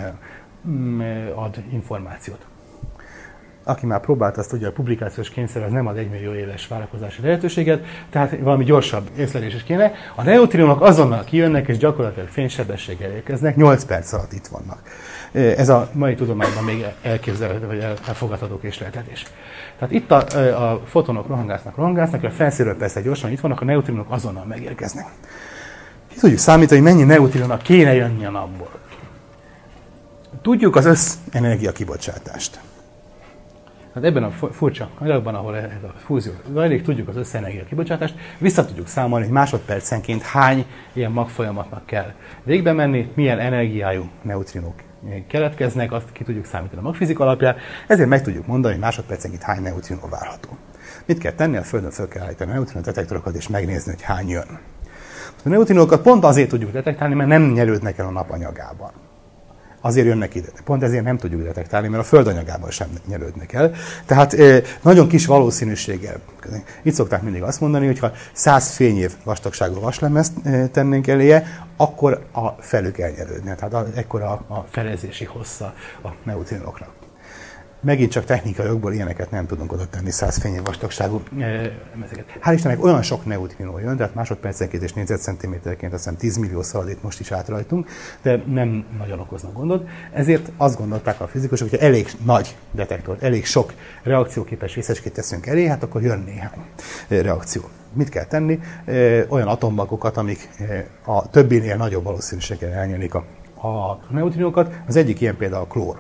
ad információt. Aki már próbált, azt tudja, a publikációs kényszer az nem ad 1 millió éves várakozási lehetőséget, tehát valami gyorsabb észlelés is kéne. A neutrinok azonnal kijönnek, és gyakorlatilag fénysebességgel érkeznek, 8 perc alatt itt vannak. Ez a mai tudományban még elképzelhető, vagy elfogadható késleltetés. Tehát itt a fotonok rohangásznak, a felszínről persze gyorsan itt vannak, a neutrinok azonnal megérkeznek. Ki tudjuk számítani, hogy mennyi neutrinnak kéne jönni a napból. Tudjuk az összenergia kibocsátást. Hát ebben a furcsa anyagban, ahol ez a fúzió zajlik, tudjuk az összenergia kibocsátást, vissza tudjuk számolni, hogy másodpercenként hány ilyen magfolyamatnak kell végbe menni, milyen energiájú neutrinok keletkeznek, azt ki tudjuk számítani a magfizika alapján, ezért meg tudjuk mondani, hogy másodpercenként hány neutrinó várható. Mit kell tenni? A Földön fel kell állítani a neutrinódetektorokat és megnézni, hogy hány jön. A neutrinókat pont azért tudjuk detektálni, mert nem nyerődnek el a nap anyagában. Azért jönnek ide. Pont ezért nem tudjuk detektálni, mert a Föld anyagában sem nyerődnek el. Tehát nagyon kis valószínűséggel. Itt szokták mindig azt mondani, hogy ha 100 fényév vastagságú vaslemezt tennénk eléje, akkor a felük elnyerődne. Tehát ekkora a felezési hossza a neutrinoknak. Megint csak technikai okból ilyeneket nem tudunk oda tenni 100 fényév vastagságú mezeket. Hál' Istennek olyan sok neutrinó jön, tehát másodpercenként és négyzetcentiméterként azt hiszem 10 millió szaladét most is átrajtunk, de nem nagyon okoznak gondot. Ezért azt gondolták a fizikusok, hogy ha elég nagy detektor, elég sok reakcióképes részecskét teszünk elé, hát akkor jön néhány reakció. Mit kell tenni? Olyan atommagokat, amik a többinél nagyobb valószínűséggel elnyelik a neutrinókat. Az egyik ilyen például a klór.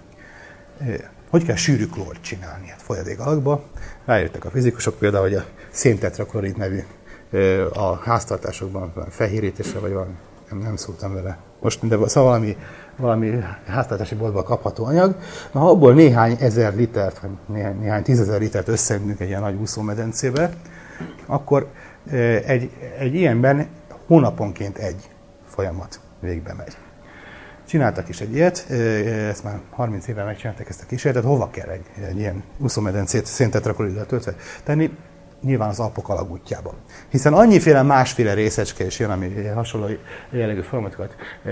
Hogy kell sűrű klórt csinálni? Hát folyadék alakba. Rájöttek a fizikusok például, hogy a széntetraklorid nevű a háztartásokban fehérítésre, vagy valami, nem szóltam vele most, de szóval valami háztartási boltban kapható anyag. Na, ha abból néhány ezer litert, vagy néhány 10 000 litert összeöntünk egy ilyen nagy úszómedencébe, akkor egy ilyenben hónaponként egy folyamat végbe megy. Csináltak is egy ilyet, ezt már 30 éve megcsinálták ezt a kísérletet, hova kell egy ilyen úszómedencét széntetrakloriddal töltve tenni? Nyilván az Alpok alagútjába. Hiszen annyiféle másféle részecske is jön, ami hasonló jellegű folyamatokat,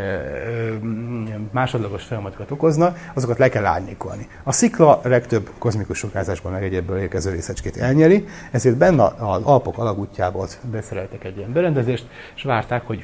másodlagos folyamatokat okozna, azokat le kell árnyékolni. A szikla legtöbb kozmikus sugárzásból meg egyéből érkező részecskét elnyeri, ezért benne az Alpok alagútjába beszereltek egy ilyen berendezést, és várták, hogy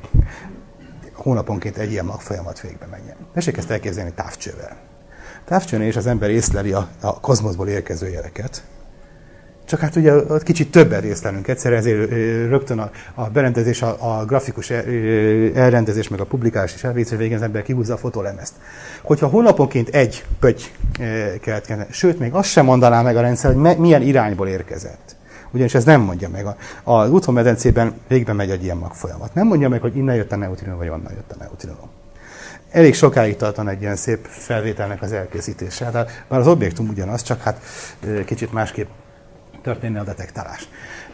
hónaponként egy ilyen magfolyamat végbe menjen. Tessék ezt elképzelni távcsővel. Távcsőnél is az ember észleli a kozmoszból érkező jeleket. Csak hát ugye ott kicsit többet észlelünk egyszerre, ezért rögtön a berendezés, a grafikus elrendezés, meg a publikálás is elvész, hogy végén az ember kihúzza a fotólemezt. Hogyha hónaponként egy pötty keletkezne, sőt, még azt sem mondaná meg a rendszer, hogy milyen irányból érkezett. Ugyanis ez nem mondja meg. Az úszómedencében végbe megy egy ilyen magfolyamat. Nem mondja meg, hogy innen jött a neutrinó, vagy onnan jött a neutrinó. Elég sokáig tartan egy ilyen szép felvételnek az elkészítése. Tehát bár az objektum ugyanaz, csak hát kicsit másképp történne a detektálás.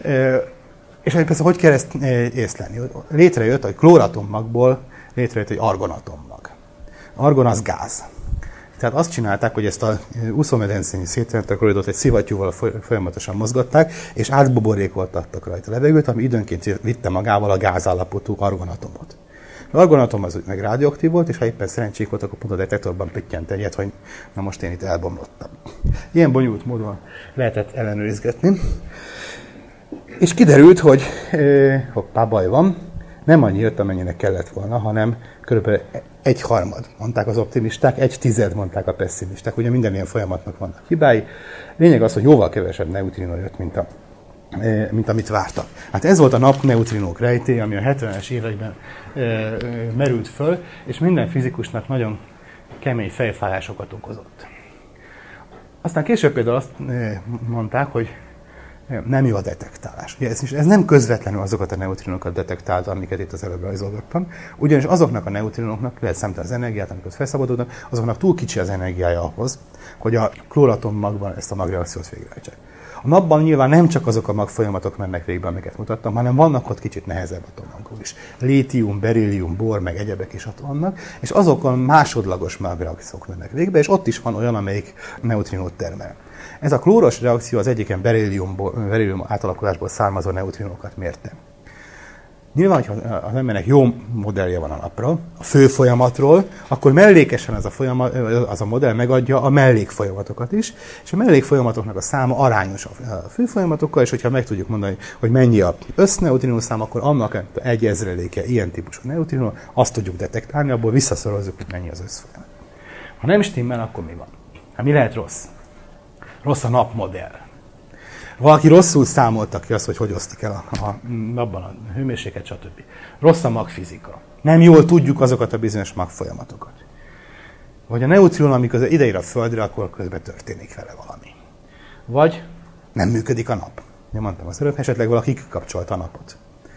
És persze, hogy kell ezt észlelni? Létrejött, hogy klóratommagból létrejött egy argonatommag. Argon az gáz. Tehát azt csinálták, hogy ezt a úszómedencényi széntetrakloriddot egy szivattyúval folyamatosan mozgatták, és átbuborékoltattak rajta levegőt, ami időnként vitte magával a gázállapotú argonatomot. Az argonatom az meg radioaktív volt, és ha éppen szerencsék volt, akkor pont a detektorban pittyent egyet, hogy na most én itt elbomlottam. Ilyen bonyolult módon lehetett ellenőrizgetni. És kiderült, hogy hoppá, baj van, nem annyi jött, amennyinek kellett volna, hanem körülbelül 1/3, mondták az optimisták, 1/10 mondták a pessimisták. Ugye minden ilyen folyamatnak vannak hibái. Lényeg az, hogy jóval kevesebb neutrinó jött, mint amit vártak. Hát ez volt a napneutrinók rejtély, ami a 70-es években merült föl, és minden fizikusnak nagyon kemény fejfájásokat okozott. Aztán később például azt mondták, hogy nem jó a detektálás. Ugye ez nem közvetlenül azokat a neutrinókat detektálta, amiket itt az előbb rajzolgattam, ugyanis azoknak a neutrinóknak, lehet számítani az energiát, amikor felszabadulnak, azoknak túl kicsi az energiája ahhoz, hogy a klóratommagban ezt a magreakciót végrehajtsák. A napban nyilván nem csak azok a magfolyamatok mennek végbe, amiket mutattam, hanem vannak ott kicsit nehezebb atomanyagok is. Lítium, berillium, bor, meg egyebek is ott vannak, és azokon másodlagos magreakciók mennek végbe, és ott is van olyan, amelyik neutrinót termel. Ez a klóros reakció az egyiken berillium átalakulásból származó neutrinókat mérte. Nyilván, hogyha az embernek jó modellje van a napra, a fő folyamatról, akkor mellékesen az a modell megadja a mellékfolyamatokat is, és a mellékfolyamatoknak a száma arányos a fő folyamatokkal, és hogyha meg tudjuk mondani, hogy mennyi az összneutrinó szám, akkor annak 1/1000-e ilyen típusú neutrinó, azt tudjuk detektálni, abból visszaszorozzuk, hogy mennyi az összfolyamat. Ha nem stimmel, akkor mi van? Hát mi lehet rossz? Rossz a napmodell. Valaki rosszul számolta ki azt, hogy osztik el a napban a hőmérséklet, stb. Rossz a magfizika. Nem jól tudjuk azokat a bizonyos magfolyamatokat. Vagy a neutron, amikor ideér a Földre, akkor közben történik vele valami. Vagy nem működik a nap. Én mondtam az előbb, esetleg valaki kikapcsolta a napot.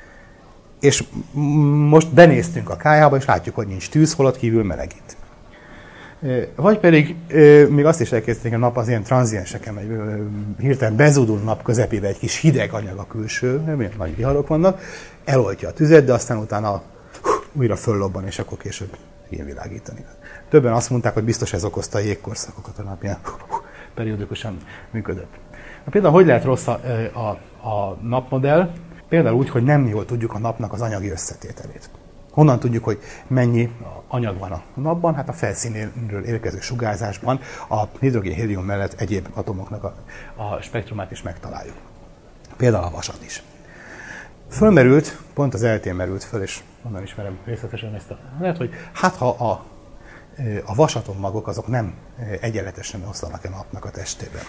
És most benéztünk a kályhába, és látjuk, hogy nincs tűz, holott kívül melegít. Vagy pedig még azt is elkezdték, a nap az ilyen tranzienseken megy, hirtelen bezúdul nap közepébe egy kis hideg anyag a külső, milyen nagy viharok vannak, eloltja a tüzet, de aztán utána újra föllobban, és akkor később ilyen világítani. Többen azt mondták, hogy biztos ez okozta a jégkorszakokat, a nap ilyen periódikusan működött. Például hogy lehet rossz a napmodell? Például úgy, hogy nem jól tudjuk a napnak az anyagi összetételét. Honnan tudjuk, hogy mennyi anyag van a napban? Hát a felszínéről érkező sugárzásban a hidrogén-hélium mellett egyéb atomoknak a spektrumát is megtaláljuk. Például a vasat is. Fölmerült, pont az eltén merült föl, és onnan ismerem részletesen ezt lehet, hogy hát ha a vasatommagok azok nem egyenletesen oszlanak a napnak a testében.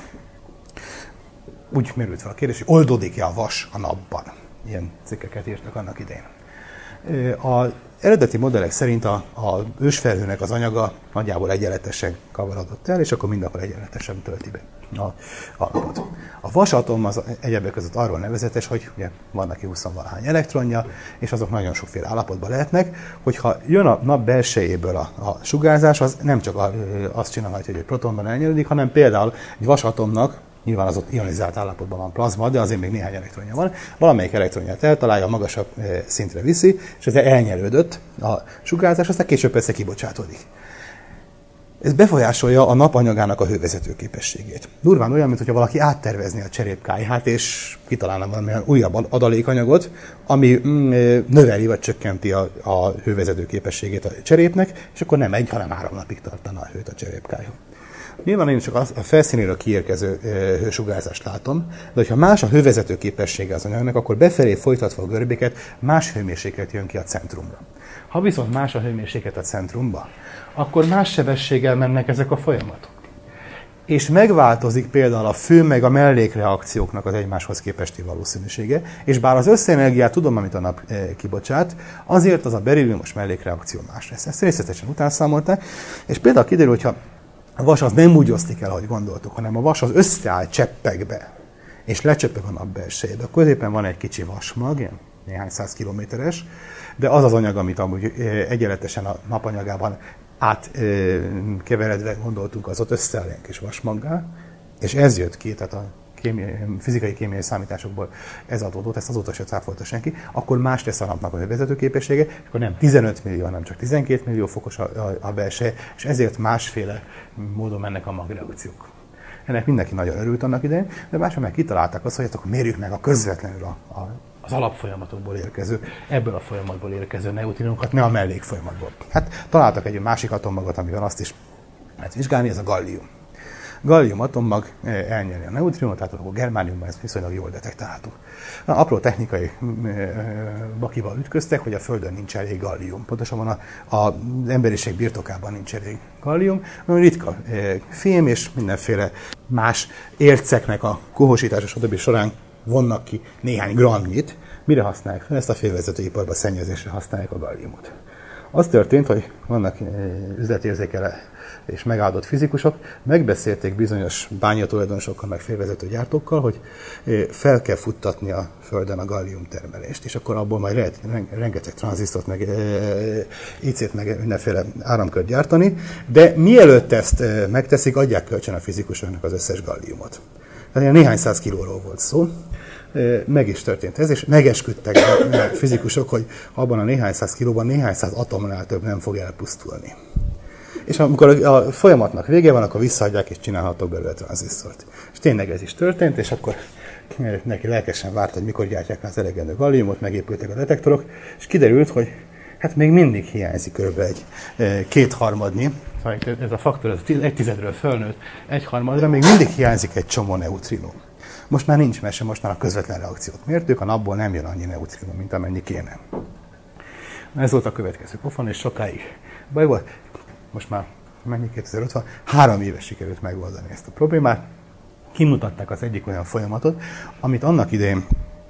Úgy merült fel a kérdés, hogy oldódik-e a vas a napban? Ilyen cikkeket írtak annak idején. Az eredeti modellek szerint az ősfelhőnek az anyaga nagyjából egyenletesen kavarodott el, és akkor mindenhol egyenletesen tölti be a napot. A vasatom az egyebek között arról nevezetes, hogy ugye van neki 20-valahány elektronja, és azok nagyon sokféle állapotban lehetnek, hogyha jön a nap belsejéből a sugárzás, az nem csak azt csinálja, hogy egy protonban elnyelődik, hanem például egy vasatomnak, nyilván az ott ionizált állapotban van plazma, de azért még néhány elektronja van. Valamelyik elektronját eltalálja, magasabb szintre viszi, és ezzel elnyelődött a sugárzás, aztán később persze kibocsátódik. Ez befolyásolja a nap anyagának a hővezető képességét. Durván olyan, mintha valaki áttervezni a cserépkályhát, és kitalálna valamilyen újabb adalékanyagot, ami növeli vagy csökkenti a hővezető képességét a cserépnek, és akkor nem 1, hanem 3 napig tartana a hőt a cserépkályha. Nyilván én csak a felszínéről kiérkező hősugárzást látom, de hogyha más a hővezető képessége az anyagnak, akkor befelé folytatva a görbéket más hőmérséklet jön ki a centrumra. Ha viszont más a hőmérséklet a centrumba, akkor más sebességgel mennek ezek a folyamatok. És megváltozik például a fő meg a mellékreakcióknak az egymáshoz képesti valószínűsége, és bár az összenergiát tudom, amit a nap kibocsát, azért az a berilliumos mellékreakció más lesz. Ezt részletesen utánszámolták, és például kiderül, hogyha a vas az nem úgy osztik el, ahogy gondoltuk, hanem a vas az összeáll cseppekbe, és lecsöppeg a nap belsejébe. A középen van egy kicsi vasmag, ilyen néhány 100 kilométeres, de az az anyag, amit amúgy egyenletesen a napanyagában átkeveredve gondoltunk, az ott összeáll ilyen kis vasmaggá, és ez jött ki, tehát a fizikai-kémiai számításokból ez adódott, ezt azóta se cáfolta senki, akkor más lesz a napnak a hővezető képessége, és akkor nem 15 millió, hanem csak 12 millió fokos a belseje, és ezért másféle módon mennek a magreakciók. Ennek mindenki nagyon örült annak idején, de másról meg kitalálták azt, hogy akkor mérjük meg a közvetlenül az alapfolyamatokból érkező, ebből a folyamatból érkező neutrinokat, ne a mellékfolyamatból. Hát találtak egy másik atommagot, amivel azt is lehet vizsgálni, ez a gallium. Gallium atommag elnyeri a neutrinot, tehát a germániumban ez viszonylag jól detektálható. Apró technikai bakival ütköztek, hogy a Földön nincs elég gallium. Pontosabban az emberiség birtokában nincs elég gallium. Nagyon ritka fém és mindenféle más érceknek a kohosítása stb. Során vonnak ki néhány grammnyit. Mire használják fel? Ezt a félvezetőiparban szennyezésre használják a galliumot. Az történt, hogy vannak üzletérzékele és megáldott fizikusok, megbeszélték bizonyos bányatulajdonosokkal, meg félvezető gyártókkal, hogy fel kell futtatni a Földön a gallium termelést, és akkor abból majd lehet rengeteg tranzisztort, meg IC-t, meg mindenféle áramkört gyártani, de mielőtt ezt megteszik, adják kölcsön a fizikusoknak az összes galliumot. Tehát néhány száz kilóról volt szó. Meg is történt ez, és megesküdtek a fizikusok, hogy abban a néhány száz kilóban néhány száz atomnál több nem fog elpusztulni. És amikor a folyamatnak vége van, akkor visszaadják, és csinálhatok belőle tranzisztort. És tényleg ez is történt, és akkor neki lelkesen várt, hogy mikor gyártják az elegendő galliumot, megépültek a detektorok, és kiderült, hogy hát még mindig hiányzik körülbelül egy kétharmadnyi, ez a faktor ez 1/10-ről fölnőtt 1/3-ra, még mindig hiányzik egy csomó neutrinó. Most már nincs mese, most már a közvetlen reakciót mértük, a napból nem jön annyi neutrinó, mint amennyi kéne. Ez volt a következő pofon, és sokáig baj volt. Most már mennyi 2050? 3 éve sikerült megoldani ezt a problémát. Kimutatták az egyik olyan folyamatot, amit annak idején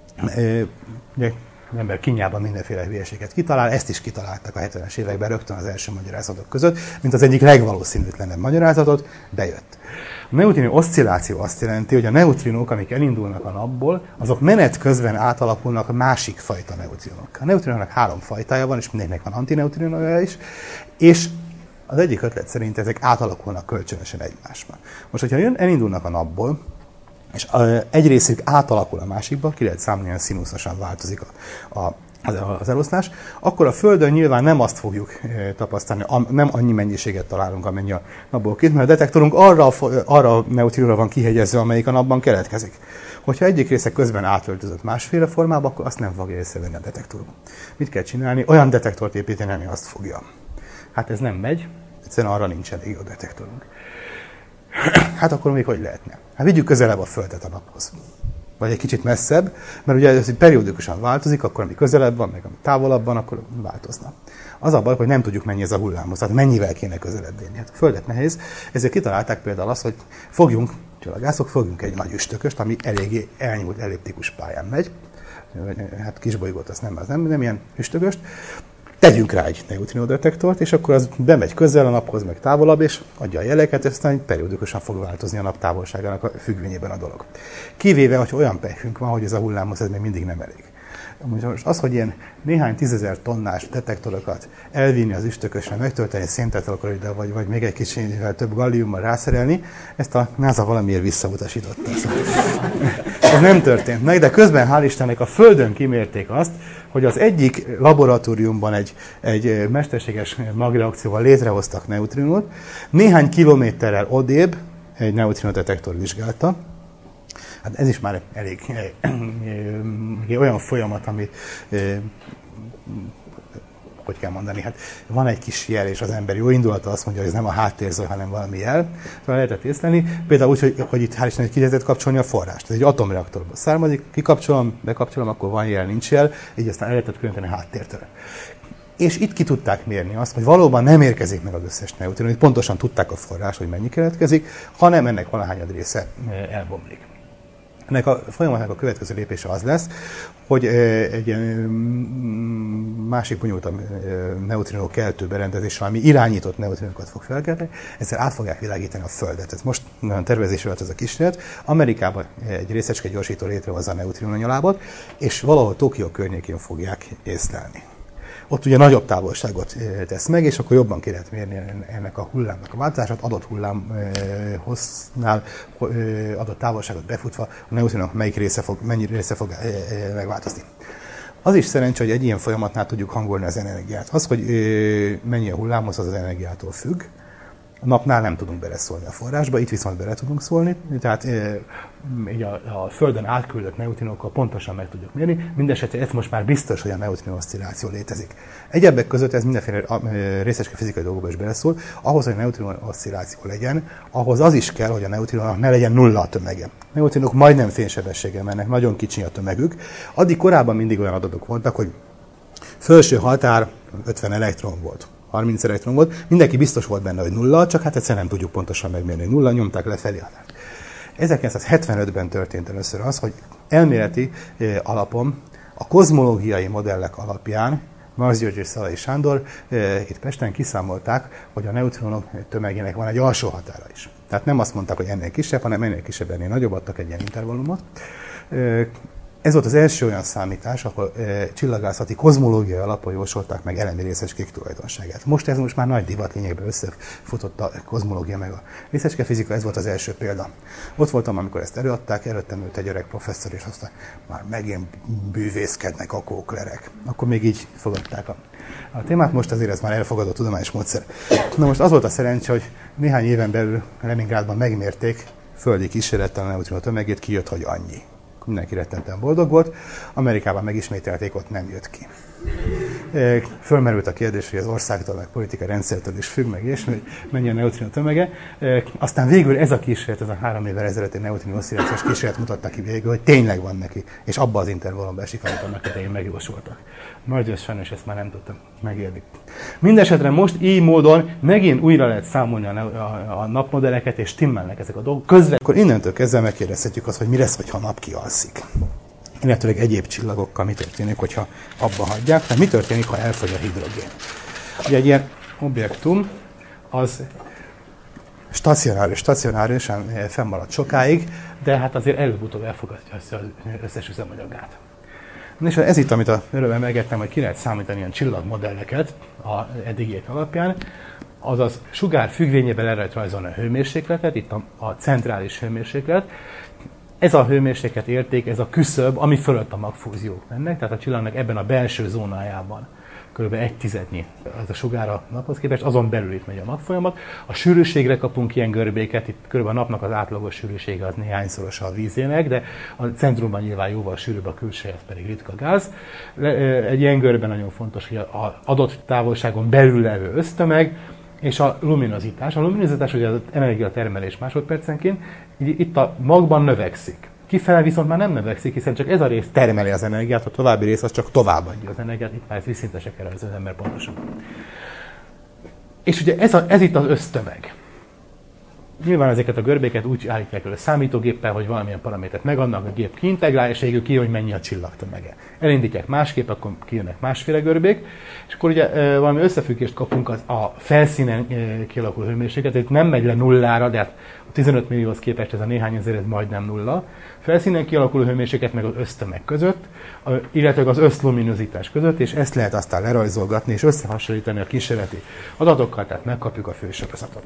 az ember kínjában mindenféle hülyeséget kitalál, ezt is kitalálták a 70-es években rögtön az első magyarázatok között, mint az egyik legvalószínűtlenebb magyarázatot, bejött. A neutrinó oszcilláció azt jelenti, hogy a neutrinók, amik elindulnak a napból, azok menet közben átalakulnak a másik fajta neutrinók. A neutrinónak 3 fajtája van, és mindegynek van antineutrinója is, és az egyik ötlet szerint ezek átalakulnak kölcsönösen egymásban. Most, hogyha elindulnak a napból, és egy részük átalakul a másikba, ki lehet számolni, hogy színuszosan változik az eloszlás, akkor a Földön nyilván nem azt fogjuk tapasztalni, nem annyi mennyiséget találunk, amennyi a napból kijött, mert a detektorunk arra a neutrinóra van kihegyezve, amelyik a napban keletkezik. Hogyha egyik része közben átöltözött másféle formába, akkor azt nem fogja észrevenni a detektorunk. Mit kell csinálni? Olyan detektort építeni, ami azt fogja. Hát ez nem megy, egyszerűen arra nincs elég jó detektorunk. Hát akkor még hogy lehetne? Hát vigyük közelebb a Földet a naphoz. Vagy egy kicsit messzebb, mert ugye ez periódikusan változik, akkor ami közelebb van, meg ami távolabb van, akkor változna. Az a baj, hogy nem tudjuk mennyi ez a hullámhoz, tehát mennyivel kéne közelebb érni. Hát a Földet nehéz, ezért kitalálták például azt, hogy fogjunk egy nagy üstököst, ami eléggé elnyúlt elliptikus pályán megy. Hát kisbolygót az nem ilyen üstököst. Tegyünk rá egy neutrinódetektort, és akkor az bemegy közel a naphoz, meg távolabb, és adja a jeleket, aztán periódikusan fog változni a nap távolságának a függvényében a dolog. Kivéve, hogy olyan pehünk van, hogy ez a hullámhoz ez még mindig nem elég. Most az, hogy ilyen néhány 10 000 tonnás detektorokat elvinni az üstökösre, megtölteni széntetrachloriddal, vagy még egy kicsivel több galliummal rászerelni, ezt a NASA valamiért visszautasította. Ez nem történt meg, de közben hál' Istennek a Földön kimérték azt, hogy az egyik laboratóriumban egy mesterséges magreakcióval létrehoztak neutrinót, néhány kilométerrel odébb egy neutrinódetektor vizsgálta. Hát ez is már elég olyan folyamat, amit hogy kell mondani, hát van egy kis jel, és az ember jó indulata azt mondja, hogy ez nem a háttérzaj, hanem valami jel. Szóval lehetett észlelni. Például úgy, hogy itt hál' Istennek ki lehetett kapcsolni a forrást. Ez egy atomreaktorból származik, kikapcsolom, bekapcsolom, akkor van jel, nincs jel, így aztán el lehetett különíteni a háttértől. És itt ki tudták mérni azt, hogy valóban nem érkezik meg az összes neutrinó, hogy pontosan tudták a forrás, hogy mennyi keletkezik, hanem ennek valahányad része elbomlik. Ennek a folyamatnak a következő lépése az lesz, hogy egy ilyen másik bonyolultabb neutrinó keltő berendezéssel, ami irányított neutrinókat fog felkelteni, ezzel át fogják világítani a Földet. Ez most tervezésre volt ez a kísérlet. Amerikában egy részecske gyorsító létrehozza a neutrinó nyalábot, és valahol Tokió környékén fogják észlelni. Ott ugye nagyobb távolságot tesz meg, és akkor jobban ki lehet mérni ennek a hullámnak a változását, adott hullámhossznál adott távolságot befutva a neutrinónak mennyi része fog megváltozni. Az is szerencsé, hogy egy ilyen folyamatnál tudjuk hangolni az energiát. Az, hogy mennyi a hullámhoz, az energiától függ. A napnál nem tudunk beleszólni a forrásba, itt viszont bele tudunk szólni, tehát így a Földön átküldött neutrinókkal pontosan meg tudjuk mérni. Mindenesetre ez most már biztos, hogy a neutrinó oszcilláció létezik. Egyebek között ez mindenféle részecske fizikai dolgokba is beleszól. Ahhoz, hogy a neutrinó oszcilláció legyen, ahhoz az is kell, hogy a neutrinónak ne legyen nulla a tömege. A neutrinók majdnem fénysebességgel mennek, nagyon kicsi a tömegük. Addig korábban mindig olyan adatok voltak, hogy felső határ 50 elektron volt. 30 elektron volt, mindenki biztos volt benne, hogy nulla, csak hát egyszerűen nem tudjuk pontosan megmérni, hogy nulla, nyomták lefelé határt. 1975-ben történt először az, hogy elméleti alapon, a kozmológiai modellek alapján Marx György és Szalai Sándor itt Pesten kiszámolták, hogy a neutronok tömegének van egy alsó határa is. Tehát nem azt mondták, hogy ennél kisebb, hanem ennél kisebb, ennél nagyobb, adtak egy ilyen intervallumot. Ez volt az első olyan számítás, ahol csillagászati kozmológiai alapon jósolták meg elemi részecskék tulajdonságát. Most már nagy divat, lényegben összefutott a kozmológia meg a részecskefizika, ez volt az első példa. Ott voltam, amikor ezt előadták, előttem ült egy öreg professzor, és aztán már megint bűvészkednek a kóklerek. Akkor még így fogadták a témát, most azért ez már elfogadott tudományos módszer. Na most az volt a szerencse, hogy néhány éven belül Leningrádban megmérték földi kísérlettel a neutrino tömegét, kijött, hogy annyi. Mindenki rettentően boldog volt. Amerikában megismételték, ott nem jött ki. Fölmerült a kérdés, hogy az országtól, meg politikai rendszertől is függ, meg és mennyi a neutrino tömege. Aztán végül ez a kísérlet, ez a 3 évvel ezelőtti neutrino oszcillációs kísérlet mutatta ki végül, hogy tényleg van neki, és abba az intervallumban esik, amit annak idején megjósoltak. Majd sajnos ezt már nem tudtam megérni. Mindenesetre most így módon megint újra lehet számolni a napmodelleket, és stimmelnek ezek a dolgok. Akkor innentől kezdve megkérdezhetjük azt, hogy mi lesz, ha a nap kialszik. Illetőleg egyéb csillagokkal mi történik, hogyha abba hagyják, tehát mi történik, ha elfogy a hidrogén. Ugye egy ilyen objektum az stacionárisan fennmarad sokáig, de hát azért előbb-utóbb elfogadja az összes üzemanyagát. És ez itt, amit előbb emlegettem, hogy ki lehet számítani ilyen csillagmodelleket az eddigiek alapján, azaz sugár függvényében le lehet rajzolni a hőmérsékletet, itt a centrális hőmérséklet. Ez a hőmérséklet érték, ez a küszöb, ami fölött a magfúziók mennek, tehát a csillagnak ebben a belső zónájában kb. 1/10 az a sugár a naphoz képest, azon belül itt megy a magfolyamat. A sűrűségre kapunk ilyen görbéket, itt kb. A napnak az átlagos sűrűsége az néhányszorosa a vízének, de a centrumban nyilván jóval sűrűbb a külseje, ez pedig ritka gáz. Egy ilyen görbben nagyon fontos, hogy az adott távolságon belül levő össztömeg, és a luminozitás. A luminozitás ugye az energiatermelés másodpercenként, itt a magban növekszik. Kifele viszont már nem növekszik, hiszen csak ez a rész termeli az energiát, a további rész az csak továbbadja az energiát, itt már ez vízszintesek erre az ember pontosan. És ugye ez itt az össztömeg. Nyilván ezeket a görbéket úgy állítják elő számítógéppel, hogy valamilyen paramétert megadnak, a gép kiintegrál, és végül kijön, hogy mennyi a csillagtömege. Elindítják másképp, akkor kijönnek másféle görbék, és akkor ugye valami összefüggést kapunk a felszínen kialakuló hőmérséklet, itt nem megy le nullára, de hát a 15 millióhoz képest ez a néhány ezer, ez majdnem nulla. Felszínen kialakuló hőmérséklet meg az össztömeg között, illetve az összluminozitás között, és ezt lehet aztán lerajzolgatni és összehasonlítani a kísérleti adatokkal, tehát megkapjuk a fősorozatot.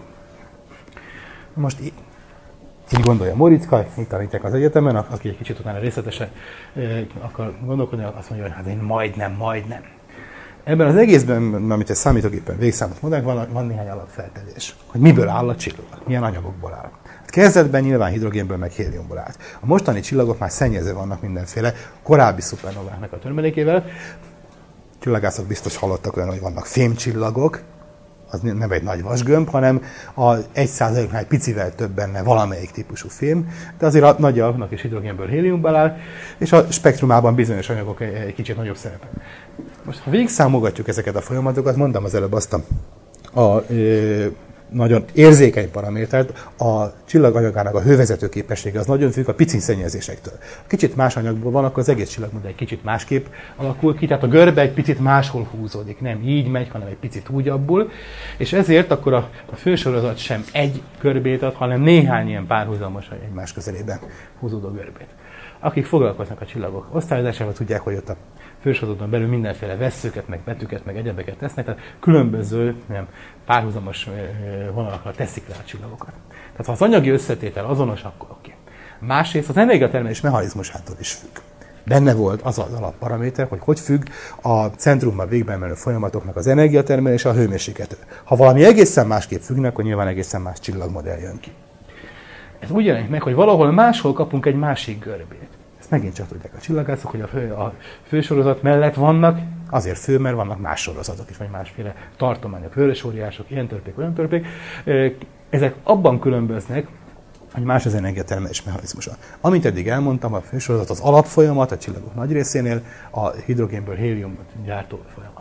Most így gondolja Moriczka, itt tanítják az egyetemen, aki egy kicsit utána részletesen akar gondolkodni, azt mondja, hogy hát én majdnem. Ebben az egészben, amit egy számítógépen végszámot mondanak, van néhány alapfeltevés, hogy miből áll a csillag, milyen anyagokból áll. Kezdetben nyilván hidrogénből meg héliumból állt. A mostani csillagok már szennyező vannak mindenféle korábbi szupernováknak a termelékével. Csillagászok biztos hallottak olyan, hogy vannak fémcsillagok, az nem egy nagy vasgömb, hanem a 1%-nál egy picivel több benne valamelyik típusú fém, de azért a nagy alaknak is hidrogénből héliumból áll, és a spektrumában bizonyos anyagok egy kicsit nagyobb szerepel. Most, ha végigszámogatjuk ezeket a folyamatokat, mondtam az előbb azt a nagyon érzékeny paramétert, a csillaganyagának a hővezető képessége az nagyon függ a pici szennyezésektől. Kicsit más anyagból van, akkor az egész csillagmodell egy kicsit másképp alakul ki, tehát a görbe egy picit máshol húzódik, nem így megy, hanem egy picit úgyabbul, és ezért akkor a fősorozat sem egy görbét ad, hanem néhány ilyen párhuzamos egymás közelében húzódó görbét. Akik foglalkoznak a csillagok osztályozásával, tudják, hogy ott a fősorozaton belül mindenféle vesszőket, meg betűket, meg egyebeket tesznek, tehát különböző párhuzamos vonalakra teszik le a csillagokat. Tehát ha az anyagi összetétel azonos, akkor oké. Másrészt az energiatermelés mechanizmusától is függ. Benne volt az az alapparaméter, hogy függ a centrumban végben menő folyamatoknak az energiatermelése a hőmérsékletől. Ha valami egészen másképp függnek, akkor nyilván egészen más csillagmodell jön ki. Ez úgy jelenik meg, hogy valahol máshol kapunk egy másik görbét. Ezt megint csak tudják a csillagászok, hogy a fősorozat mellett vannak, azért fő, mert vannak más sorozatok is, vagy másféle tartományok, vörösóriások, ilyen törpék, olyan törpék. Ezek abban különböznek, hogy más az energiatermelés mechanizmusa. Amint eddig elmondtam, a fősorozat az alapfolyamat, a csillagok nagy részénél a hidrogénből héliumot gyártó folyamat.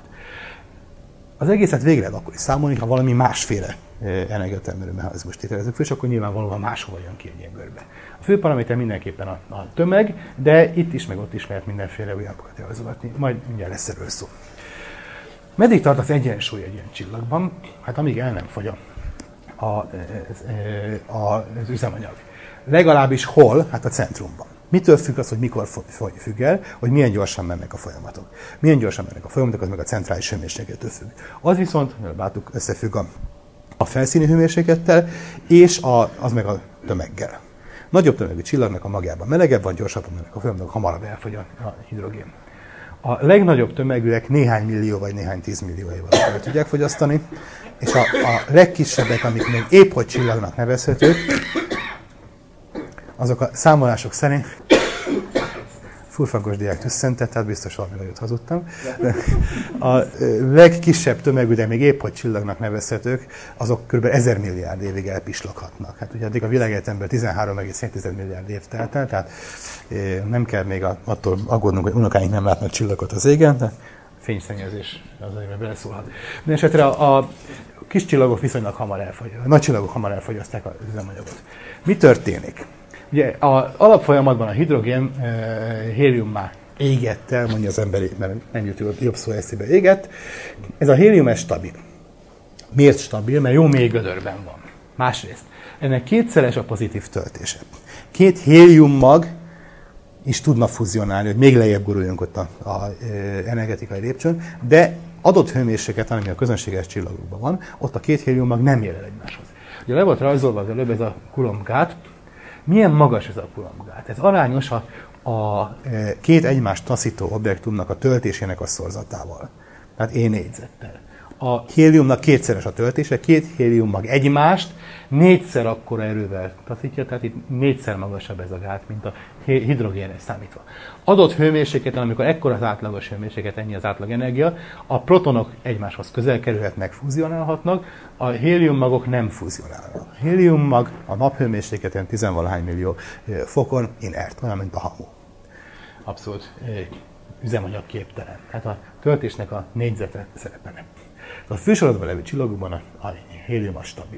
Az egészet végre lehet akkor is számolni, ha valami másféle energiatermelő mechanizmust tételezzük föl, és akkor nyilvánvalóan máshova jön ki egy ilyen görbe. A fő paraméter mindenképpen a tömeg, de itt is, meg ott is lehet mindenféle újakat rajzolgatni. Majd mindjárt lesz erről szó. Meddig tart az egyensúly egy ilyen csillagban? Hát amíg el nem fogy az üzemanyag. Legalábbis hol? Hát a centrumban. Mitől függ az, hogy mikor függ el, hogy milyen gyorsan mennek a folyamatok. Milyen gyorsan mennek a folyamatok, az meg a centrális hőmérséklettől függ. Az viszont, láttuk, összefügg a felszíni hőmérséklettel, és az meg a tömeggel. Nagyobb tömegű csillagnak a magjában melegebb van, gyorsabban mennek a folyamatok, hamarabb elfogy a hidrogén. A legnagyobb tömegűek néhány millió vagy néhány 10 millió év alatt tudják fogyasztani, és a legkisebbek, amik még épp hogy csillagnak nevezhetők, azok a számolások szerint furfankos diák tüsszentett, tehát biztos valami nagyot hazudtam. A legkisebb tömegű, de még épp hogy csillagnak nevezhetők, azok kb. 1000 milliárd évig elpisloghatnak. Hát ugye addig a világegyetemben 13,7 milliárd év telt el, tehát nem kell még attól aggódnunk, hogy unokáink nem látnak csillagot az égen, tehát fényszennyezés az, amiben beleszólhat. Mindenesetre a kis csillagok viszonylag hamar elfogyasztják, a nagy csillagok hamar elfogyasztják az üzemanyagot. Mi történik? Ugye az alapfolyamatban a hidrogén héliummá égett el, mondja az emberi, mert nem jut jobb szó eszébe, égett. Ez a hélium, ez stabil. Miért stabil? Mert jó mély gödörben van. Másrészt, ennek kétszeres a pozitív töltése. 2 héliummag is tudna fuzionálni, hogy még lejjebb guruljunk ott a energetikai lépcsőn, de adott hőmérséklet, ami a közönséges csillagokban van, ott a 2 héliummag nem ér el egymáshoz. Ugye le volt rajzolva az előbb ez a Coulomb-gát. Milyen magas ez a Coulomb-gát? Ez arányos a 2 egymást taszító objektumnak a töltésének a szorzatával. Tehát E négyzettel. A héliumnak 2-szeres a töltése, 2 héliummag egymást 4-szer akkora erővel taszítja, tehát itt 4-szer magasabb ez a gát, mint a hidrogénre számítva. Adott hőmérsékleten, amikor ekkora az átlagos hőmérséklet, ennyi az átlagenergia, a protonok egymáshoz közel kerülhetnek, fúzionálhatnak, a héliummagok nem fúzionálnak. A héliummag a naphőmérsékleten 10-valahány millió fokon inert, olyan, mint a hamu. Abszolút üzemanyagképtelen. Tehát a töltésnek a négyzete szerepe nem. A fősorozatban levő csillagokban a hélium az stabil.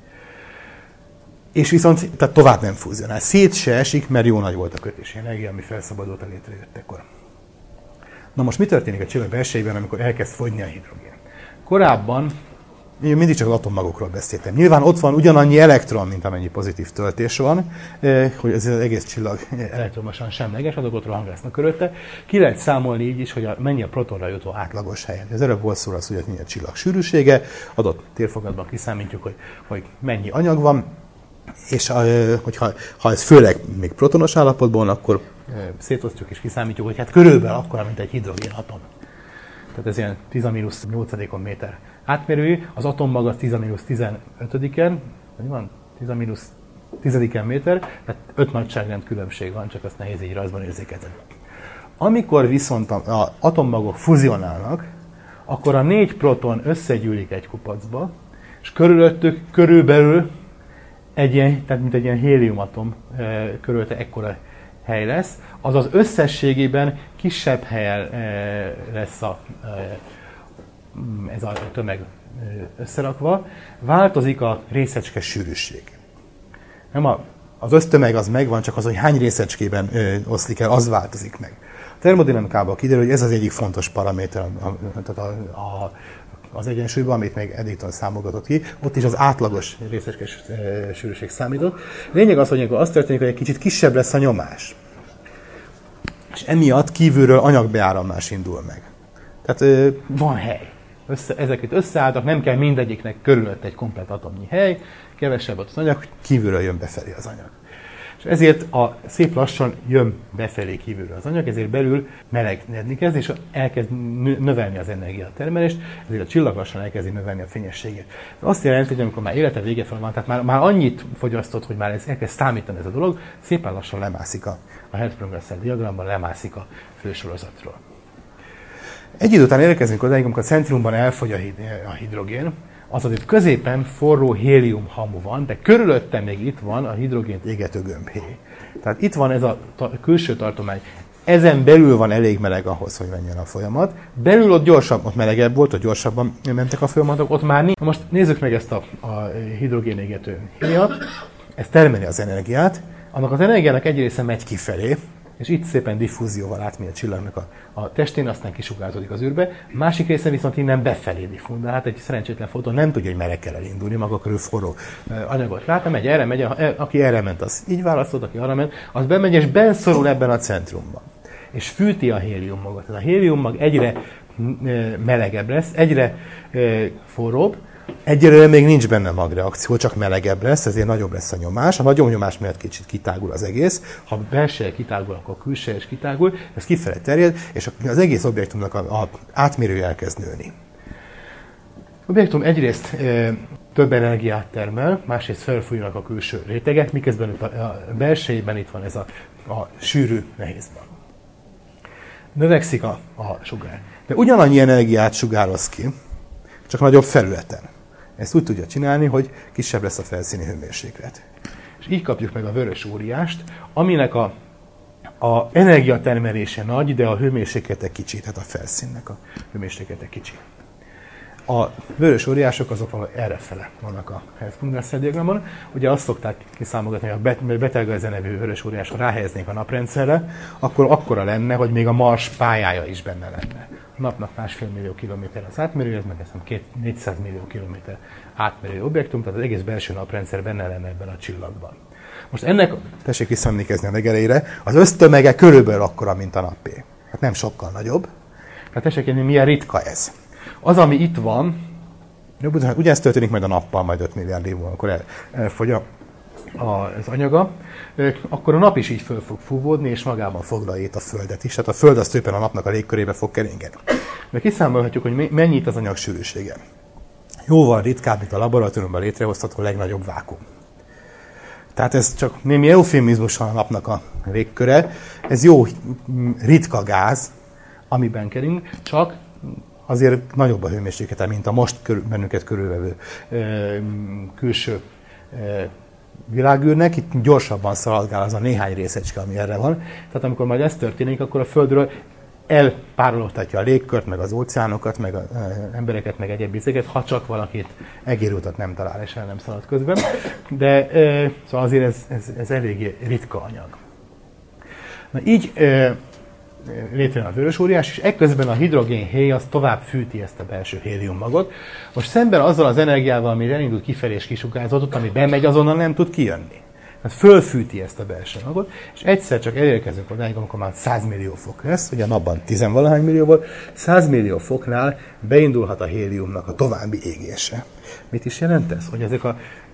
És viszont tehát tovább nem fúzionál. Szét se esik, mert jó nagy volt a kötési energia, ami felszabadult a létrejöttekor. Na most mi történik a csillag belsejében, amikor elkezd fogyni a hidrogén? Korábban én mindig csak az atommagokról beszéltem. Nyilván ott van ugyanannyi elektron, mint amennyi pozitív töltés van, hogy az egész csillag elektromosan semleges, azok ott rohangásznak körülötte. Ki lehet számolni így is, hogy mennyi a protonra jutó átlagos helyen. Az előbb volt szó az, hogy mennyi a csillag sűrűsége, adott térfogatban kiszámítjuk, hogy mennyi anyag van, és ha ez főleg még protonos állapotban, akkor szétosztjuk és kiszámítjuk, hogy hát körülbelül akkora, mint egy hidrogénatom. Tehát ez ilyen 10⁻8 méter átmérőjű, az atommag az 10⁻15-en, vagy van? 10⁻10 méter, tehát 5 nagyságrend különbség van, csak azt nehéz így rajzban érzékelni. Amikor viszont az atommagok fuzionálnak, akkor a 4 proton összegyűlik egy kupacba, és körülöttük körülbelül tehát mint egy ilyen héliumatom körülte ekkora hely lesz, azaz összességében kisebb helyen lesz ez a tömeg összerakva, változik a részecske sűrűség. Nem az össztömeg az megvan, csak az, hogy hány részecskében oszlik el, az változik meg. A termodinamikában kiderül, hogy ez az egyik fontos paraméter az egyensúlyban, amit még Eddington számolgatott ki, ott is az átlagos részecske sűrűség számított. Lényeg az, hogy akkor az történik, hogy egy kicsit kisebb lesz a nyomás. És emiatt kívülről anyagbeáramlás indul meg. Tehát van hely. Ezek itt összeálltak, nem kell mindegyiknek körülött egy komplet atomnyi hely, kevesebb az anyag, kívülről jön befelé az anyag. És ezért szép lassan jön befelé kívülről az anyag, ezért belül melegedni kezd, és elkezd növelni az energiatermelést, ezért a csillag lassan elkezdi növelni a fényességét. Azt jelenti, hogy amikor már élete vége fel van, tehát már annyit fogyasztott, hogy már elkezd számítani ez a dolog, szépen lassan lemászik a Hertzsprung-Russell diagramban, lemászik a fősorozatról. Egy idő után érkezünk odáig, amikor a centrumban elfogy a hidrogén, azaz itt középen forró hélium hamu van, de körülötte még itt van a hidrogént égető gömbhéj. Tehát itt van ez a külső tartomány. Ezen belül van elég meleg ahhoz, hogy menjen a folyamat. Belül ott melegebb volt, ott gyorsabban mentek a folyamatok, ott már nincs. Most nézzük meg ezt a hidrogén égető héjat. Ez termeli az energiát. Annak az energiának egy része megy kifelé, és itt szépen diffúzióval átmegy a csillagnak a testén, aztán kisugárzódik az űrbe. Másik része viszont innen befelé diffúzál. Hát egy szerencsétlen fotón nem tudja, hogy merre kell elindulni, maga körül forró anyagot lát, megy, erre megy, aki erre ment, az így válaszolt, aki arra ment, az bemegy, és benszorul ebben a centrumban. És fűti a héliummagot. Ez a héliummag egyre melegebb lesz, egyre forróbb. Egyelőre még nincs benne magreakció, csak melegebb lesz, ezért nagyobb lesz a nyomás. A nagyobb nyomás miatt kicsit kitágul az egész. Ha belseje kitágul, akkor külseje is kitágul, ez kifele terjed, és az egész objektumnak a átmérője elkezd nőni. Az objektum egyrészt több energiát termel, másrészt felfújnak a külső rétegek, miközben a belsejében itt van ez a sűrű nehéz mag. Növekszik a sugár. De ugyanannyi energiát sugároz ki, csak nagyobb felületen. Ezt úgy tudja csinálni, hogy kisebb lesz a felszíni hőmérséklet. És így kapjuk meg a vörös óriást, aminek a energiatermelése nagy, de a hőmérséklete kicsi, tehát a felszínnek a hőmérséklete kicsi. A vörös óriások azok valahogy errefele vannak a Hertzsprung-Russell-diagramon. Ugye azt szokták kiszámolgatni, hogy a Betelgeuse nevű vörös óriás, ha ráhelyeznénk a naprendszerre, akkor akkora lenne, hogy még a Mars pályája is benne lenne. A napnak 1,5 millió kilométer az átmérő, ez meg 400 millió kilométer átmérő objektum, tehát az egész belső naprendszer benne lenne ebben a csillagban. Most ennek, tessék visszaemlékezni a legelejére, az össztömege körülbelül akkora, mint a Nappé. Hát nem sokkal nagyobb. Tehát tessék érni, milyen ritka ez. Az, ami itt van, ugye ez történik majd a Nappal, majd 5 milliárd év múlva, akkor elfogy az anyaga, akkor a Nap is így föl fog fúvódni, és magában foglalja itt a Földet is. Tehát a Föld az tulajdonképpen a Napnak a légkörébe fog keringeni. De kiszámolhatjuk, hogy mennyi itt az anyag sűrűsége. Jóval ritkább, mint a laboratóriumban létrehozható legnagyobb vákuum. Tehát ez csak némi eufémizmusan a Napnak a légköre. Ez jó ritka gáz, amiben kering, csak azért nagyobb a hőmérséklete, mint a most bennünket körülvevő külső világűrnek. Itt gyorsabban szaladgál az a néhány részecske, ami erre van. Tehát amikor majd ez történik, akkor a Földről elpárologtatja a légkört, meg az óceánokat, meg az embereket, meg egyéb vizeket, ha csak valakit egérutat nem talál, és el nem szalad közben. De szóval azért ez eléggé ritka anyag. Na így létrejön a vörös óriás, és ekközben a hidrogén-héj az tovább fűti ezt a belső héliummagot. Most szemben azzal az energiával, ami elindult kifelé és kisugárzott, ami bemegy, azonnal nem tud kijönni. Tehát fölfűti ezt a belső magot, és egyszer csak elérkezünk odáig, amikor már 100 millió fok lesz, ugye a napban 10-valahány millió volt, 100 millió foknál beindulhat a héliumnak a további égése. Mit is jelent ez? Hogy ezek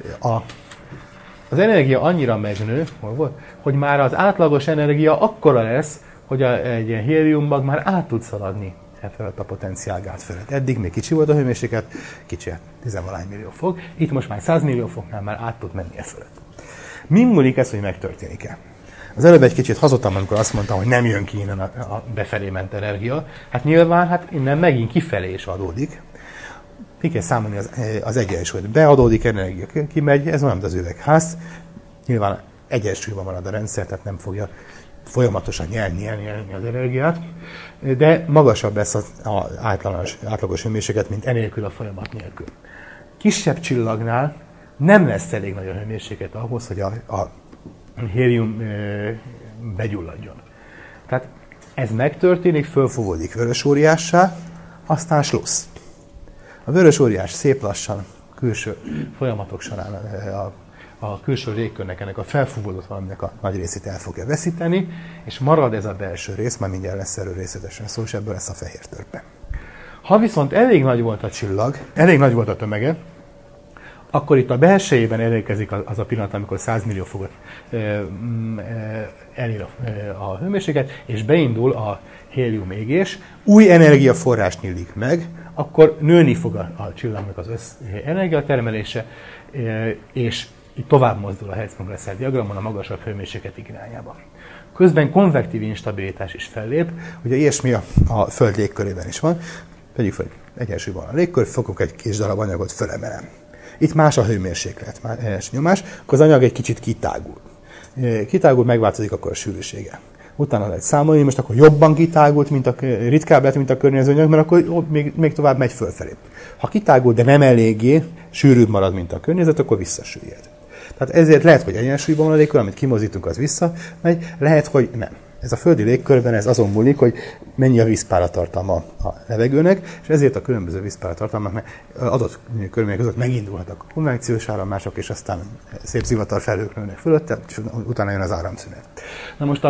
az energia annyira megnő, hogy már az átlagos energia akkora lesz, hogy egy ilyen héliummag már át tud szaladni felett a potenciálgát felett. Eddig még kicsi volt a hőmérséklet, kicsi, 10-valahány millió fok, itt most már 100 millió foknál már át tud menni felett. Mi múlik ez, hogy megtörténik-e? Az előbb egy kicsit hazudtam, amikor azt mondtam, hogy nem jön ki innen a befelé ment energia. Hát nyilván innen megint kifelé is adódik. Ki kell számolni az egyensúlyt. Beadódik energia, kimegy, ez olyan, mint az üvegház. Nyilván egyensúlyban marad a rendszer, tehát nem fogja folyamatosan nyelni az energiát, de magasabb lesz az átlagos hőmérséklet, mint enélkül a folyamat nélkül. Kisebb csillagnál nem lesz elég nagy a hőmérséklet ahhoz, hogy a hélium begyulladjon. Tehát ez megtörténik, fölfúvódik vörös óriássá, aztán slussz. A vörös óriás szép lassan külső folyamatok során a külső légkörnek, ennek a felfúvódott valaminek a nagy részét el fogja veszíteni, és marad ez a belső rész, majd mindjárt lesz erről részletesen szó, és ebből lesz a fehér törpe. Ha viszont elég nagy volt a csillag, elég nagy volt a tömege, akkor itt a belsejében elérkezik az a pillanat, amikor 100 millió fokot elér a hőmérséklet, és beindul a hélium égés, új energiaforrás nyílik meg, akkor nőni fog a csillagnak az energiatermelése, és így tovább mozdul a Hertzsprung-Russell-diagramon a magasabb hőmérséklet irányába. Közben konvektív instabilitás is fellép, ugye ilyesmi a Föld légkörében is van. Vegyük fel, egyensúlyban a légkör, fogok egy kis darab anyagot, fölemelem. Itt más a hőmérséklet, más nyomás, akkor az anyag egy kicsit kitágul. Kitágul, megváltozik akkor a sűrűsége. Utána lehet számolni, most akkor jobban kitágult, ritkább lett, mint a környező anyag, mert akkor még tovább megy fölfelé. Ha kitágul, de nem eléggé, sűrűbb marad, mint a környezet, akkor visszasüllyed. Tehát ezért lehet, hogy egyensúlyban van a légkör, amit kimozítunk, az visszamegy, lehet, hogy nem. Ez a földi légkörben ez azon múlik, hogy mennyi a vízpáratartalma a levegőnek, és ezért a különböző vízpáratartalmak adott körülmények között megindulhatnak a konvekciós áramlások, és aztán szép zivatarfelhők nőnek fölötte, és utána jön az áramszünet. Na most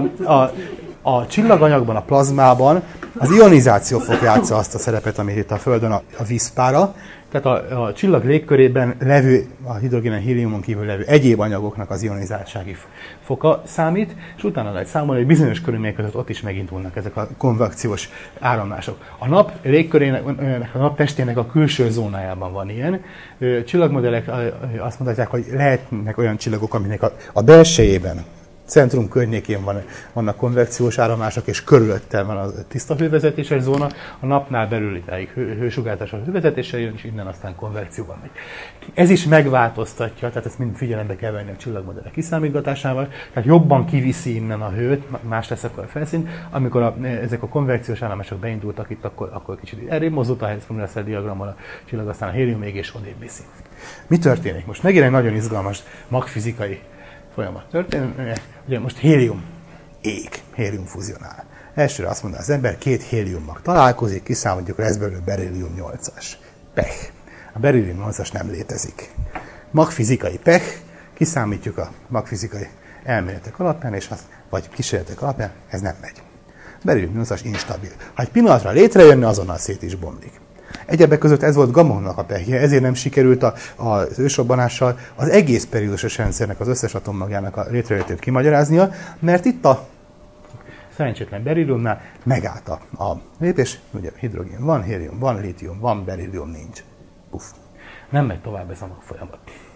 a csillaganyagban, a plazmában az ionizáció fog játsza azt a szerepet, amit itt a Földön a vízpára. Tehát a csillag légkörében levő, a hidrogénen, héliumon kívül levő egyéb anyagoknak az ionizáltsági foka számít, és utána lehet számolni, hogy bizonyos körülmények között ott is megindulnak ezek a konvekciós áramlások. A nap légkörének, a nap testének a külső zónájában van ilyen. Csillagmodellek azt mondhatják, hogy lehetnek olyan csillagok, aminek a belsejében, centrum környékén vannak konvekciós áramlások, és körülötte van a tiszta hővezetéses zóna, a napnál belül idáig hősugárzás a hővezetéssel jön, és innen aztán konvekcióban megy. Ez is megváltoztatja, tehát ezt mind figyelembe kell venni a csillagmodellek kiszámítgatásával, tehát jobban kiviszi innen a hőt, más lesz akkor a felszín. Amikor ezek a konvekciós áramlások beindultak itt, akkor kicsit errébb mozdult a Hertzsprung-Russell diagrammal a csillag, aztán a hélium még és odébb viszi. Mi történik? Most megint egy nagyon izgalmas magfizikai folyamat történik. Ugye most hélium ég, hélium fuzionál. Elsőre azt mondja az ember, két héliummag találkozik, kiszámoljuk, lesz belőle berillium 8-as. Pech. A berillium 8-as nem létezik. Magfizikai pech, kiszámítjuk a magfizikai elméletek alapján, és vagy kísérletek alapján, ez nem megy. Berillium 8-as instabil. Ha egy pillanatra létrejönne, azonnal szét is bomlik. Egyebek között ez volt Gamow-nak a pehje, ezért nem sikerült az ősrobbanással az egész periódusos rendszernek az összes atommagjának a létrejöttét kimagyaráznia, mert itt a szerencsétlen berilliumnál megállt a lépés, ugye hidrogén van, hélium van, lítium van, berillium nincs. Puff. Nem megy tovább ez a magfolyamat.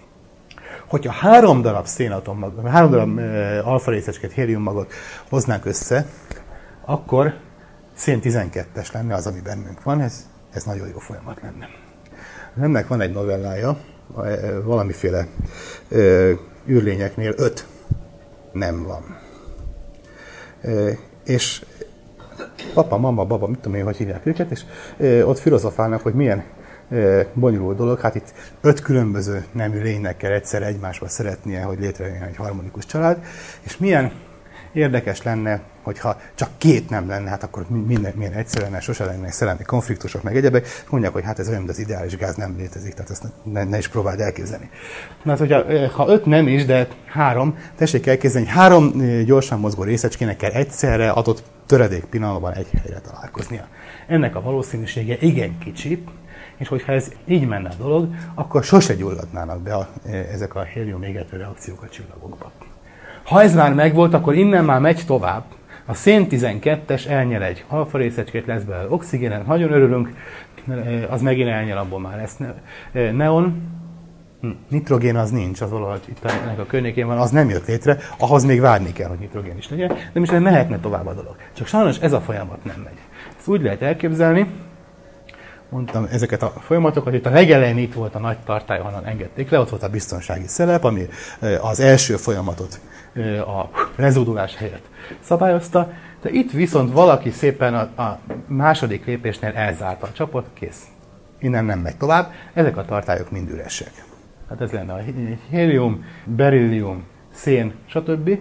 Hogyha 3 darab szénatommag, 3 darab alfa részecskét, héliummagot hoznánk össze, akkor szén 12-es lenne az, ami bennünk van, ez nagyon jó folyamat lenne. Ennek van egy novellája, valamiféle űrlényeknél 5 nem van. És papa, mama, baba, mit tudom én, hogy hívják őket, és ott filozofálnak, hogy milyen bonyolult dolog. Hát itt 5 különböző nemű lénynek kell egyszer egymásba szeretnie, hogy létrejön egy harmonikus család, és milyen érdekes lenne, hogyha csak 2 nem lenne, hát akkor milyen egyszerű lenne, sose lennének szellemi konfliktusok, meg egyebek. Mondják, hogy hát ez olyan, mint az ideális gáz nem létezik, tehát ezt ne is próbáld elképzelni. Mert hogyha, ha 5 nem is, de 3, tessék elképzelni, hogy 3 gyorsan mozgó részecskének kell egyszerre adott töredék pillanatban egy helyre találkoznia. Ennek a valószínűsége igen kicsi, és hogyha ez így menne a dolog, akkor sose gyulladnának be ezek a hélium égető reakciók a csillagokba. Ha ez már megvolt, akkor innen már megy tovább. A szén 12-es elnyer egy alfa részecskét, lesz belőle oxigénen, nagyon örülünk, az megint elnyer, abból már lesz neon. Nitrogén az nincs, az valahol itt ennek a környékén van, az nem jött létre, ahhoz még várni kell, hogy nitrogén is legyen, de most mehetne tovább a dolog. Csak sajnos ez a folyamat nem megy. Ezt úgy lehet elképzelni, mondtam ezeket a folyamatokat, itt a legelején itt volt a nagy tartály, honnan engedték le, ott volt a biztonsági szelep, ami az első folyamatot a lezúdulás helyett szabályozta, de itt viszont valaki szépen a második lépésnél elzárta a csapot, kész. Innen nem megy tovább, ezek a tartályok mind üresek. Hát ez lenne a hélium, berillium, szén, stb.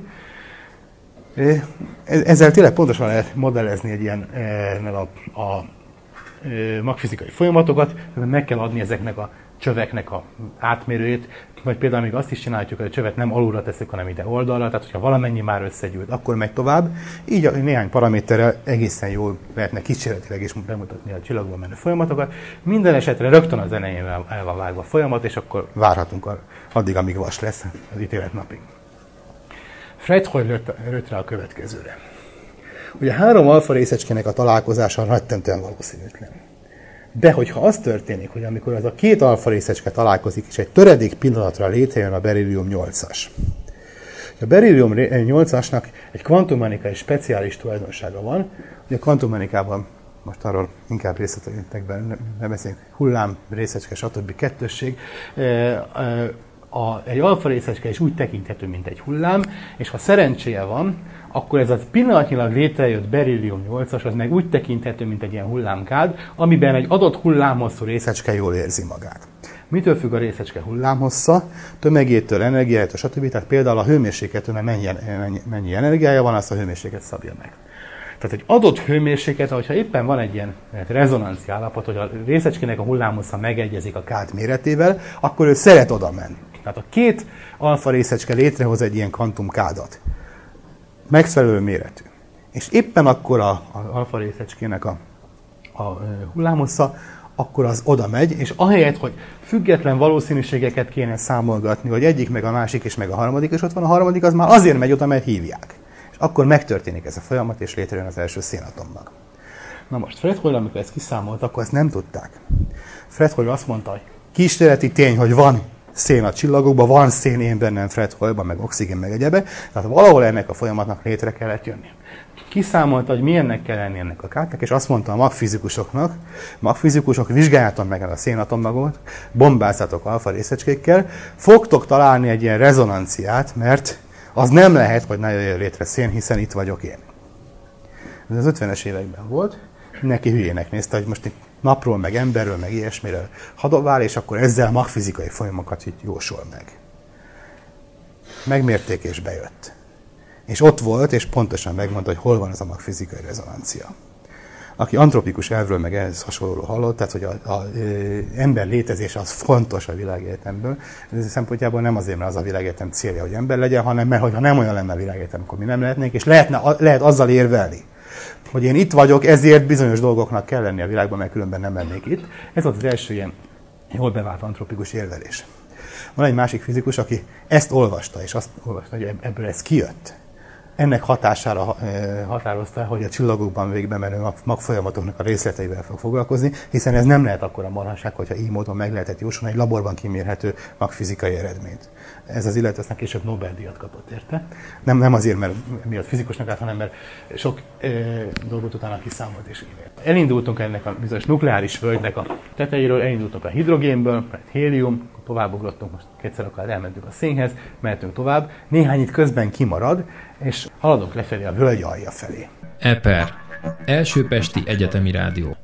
Ezzel tényleg pontosan lehet modellezni egy ilyen a magfizikai folyamatokat, meg kell adni ezeknek a csöveknek a átmérőjét, vagy például még azt is csináljuk, hogy a csövet nem alulra teszik, hanem ide oldalra, tehát hogyha valamennyi már összegyűlt, akkor megy tovább. Így néhány paraméterrel egészen jól lehetne kísérletileg is bemutatni a csillagban menő folyamatokat. Minden esetre rögtön az elején el van vágva a folyamat, és akkor várhatunk addig, amíg vas lesz az ítélet napig. Fred lőtt rá a következőre. Ugye 3 alfa részecskének a találkozása rettentően valószínűtlen. De hogyha az történik, hogy amikor az a 2 alfa részecske találkozik, és egy töredék pillanatra létrejön a berillium 8-as. A berillium 8-asnak egy kvantummechanikai speciális tulajdonsága van. Ugye a kvantummechanikában most arról inkább részletekben nem beszélünk, hullám, részecske, stb. Kettősség. Egy alfa részecske is úgy tekinthető, mint egy hullám, és ha szerencséje van, akkor ez a pillanatnyilag létrejött berillium 8-as, az meg úgy tekinthető, mint egy ilyen hullámkád, amiben egy adott hullámhosszú részecske jól érzi magát. Mitől függ a részecske hullámhossza, tömegétől, energiájától, stb. Tehát például a hőmérsékletől mennyi energiája van, azt a hőmérséklet szabja meg. Tehát egy adott hőmérséklet, hogyha éppen van egy ilyen rezonancia állapot, hogy a részecskének a hullámhossza megegyezik a kád méretével, akkor ő szeret oda menni. Tehát a két alfa részecske létrehoz egy ilyen kvantumkádat. Megfelelő méretű. És éppen akkor az alfa részecskének a hullámhossza, akkor az oda megy, és ahelyett, hogy független valószínűségeket kéne számolgatni, hogy egyik, meg a másik, és meg a harmadik, és ott van a harmadik, az már azért megy oda, mert hívják. És akkor megtörténik ez a folyamat, és létrejön az első szénatomnak. Na most Fred Hoyle, amikor ezt kiszámolt, akkor ezt nem tudták. Fred Hoyle azt mondta, hogy kísérleti tény, hogy van szén a csillagokban, van szén én bennem Fred Hoyle-ban, meg oxigén, meg egyebek, tehát valahol ennek a folyamatnak létre kellett jönni. Kiszámolta, hogy milyennek kell lenni ennek a kádnak, és azt mondta a magfizikusok, vizsgáljátok meg a szénatommagot, bombázzatok alfa részecskékkel, fogtok találni egy ilyen rezonanciát, mert az nem lehet, hogy ne jöjjön létre szén, hiszen itt vagyok én. Ez az 50-es években volt, mindenki hülyének nézte, hogy most itt napról, meg emberről, meg ilyesmiről hadovál, és akkor ezzel magfizikai folyamokat így jósol meg. Megmérték, és bejött. És ott volt, és pontosan megmondta, hogy hol van az a magfizikai rezonancia. Aki antropikus elvről, meg ehhez hasonlóról hallott, tehát hogy az ember létezése az fontos a világegyetemben. Ez szempontjából nem azért, mert az a világegyetem célja, hogy ember legyen, hanem mert ha nem olyan lenne a világegyetem, akkor mi nem lehetnénk, és lehet azzal érvelni, hogy én itt vagyok, ezért bizonyos dolgoknak kell lenni a világban, mert különben nem lennék itt. Ez volt az első ilyen jól bevált antropikus érvelés. Van egy másik fizikus, aki ezt olvasta, és azt olvasta, hogy ebből ez kijött. Ennek hatására határozta, hogy a csillagokban végbe menő magfolyamatoknak a részleteivel fog foglalkozni, hiszen ez nem lehet akkora marhaság, hogyha így módon meg lehetett jósolni egy laborban kimérhető magfizikai eredményt. Ez az illető aztán később Nobel-díjat kapott érte. Nem azért, mert miatt fizikusnak állt, hanem mert sok dolgot utána kiszámolt és írt. Elindultunk ennek a bizonyos nukleáris völgynek a tetejéről, elindultunk a hidrogénből, hélium, továbbugrottunk, most kétszer akár elmentünk a szénhez, mehetünk tovább, néhány itt közben kimarad, és haladunk lefelé a völgy alja felé. EPER, Első Pesti Egyetemi Rádió.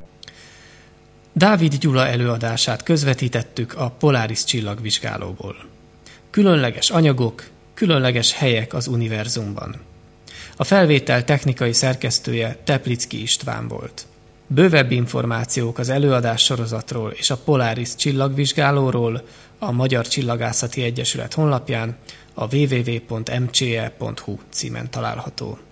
Dávid Gyula előadását közvetítettük a Polaris csillagvizsgálóból. Különleges anyagok, különleges helyek az univerzumban. A felvétel technikai szerkesztője Teplicki István volt. Bővebb információk az előadás sorozatról és a Polaris csillagvizsgálóról a Magyar Csillagászati Egyesület honlapján a www.mce.hu címen található.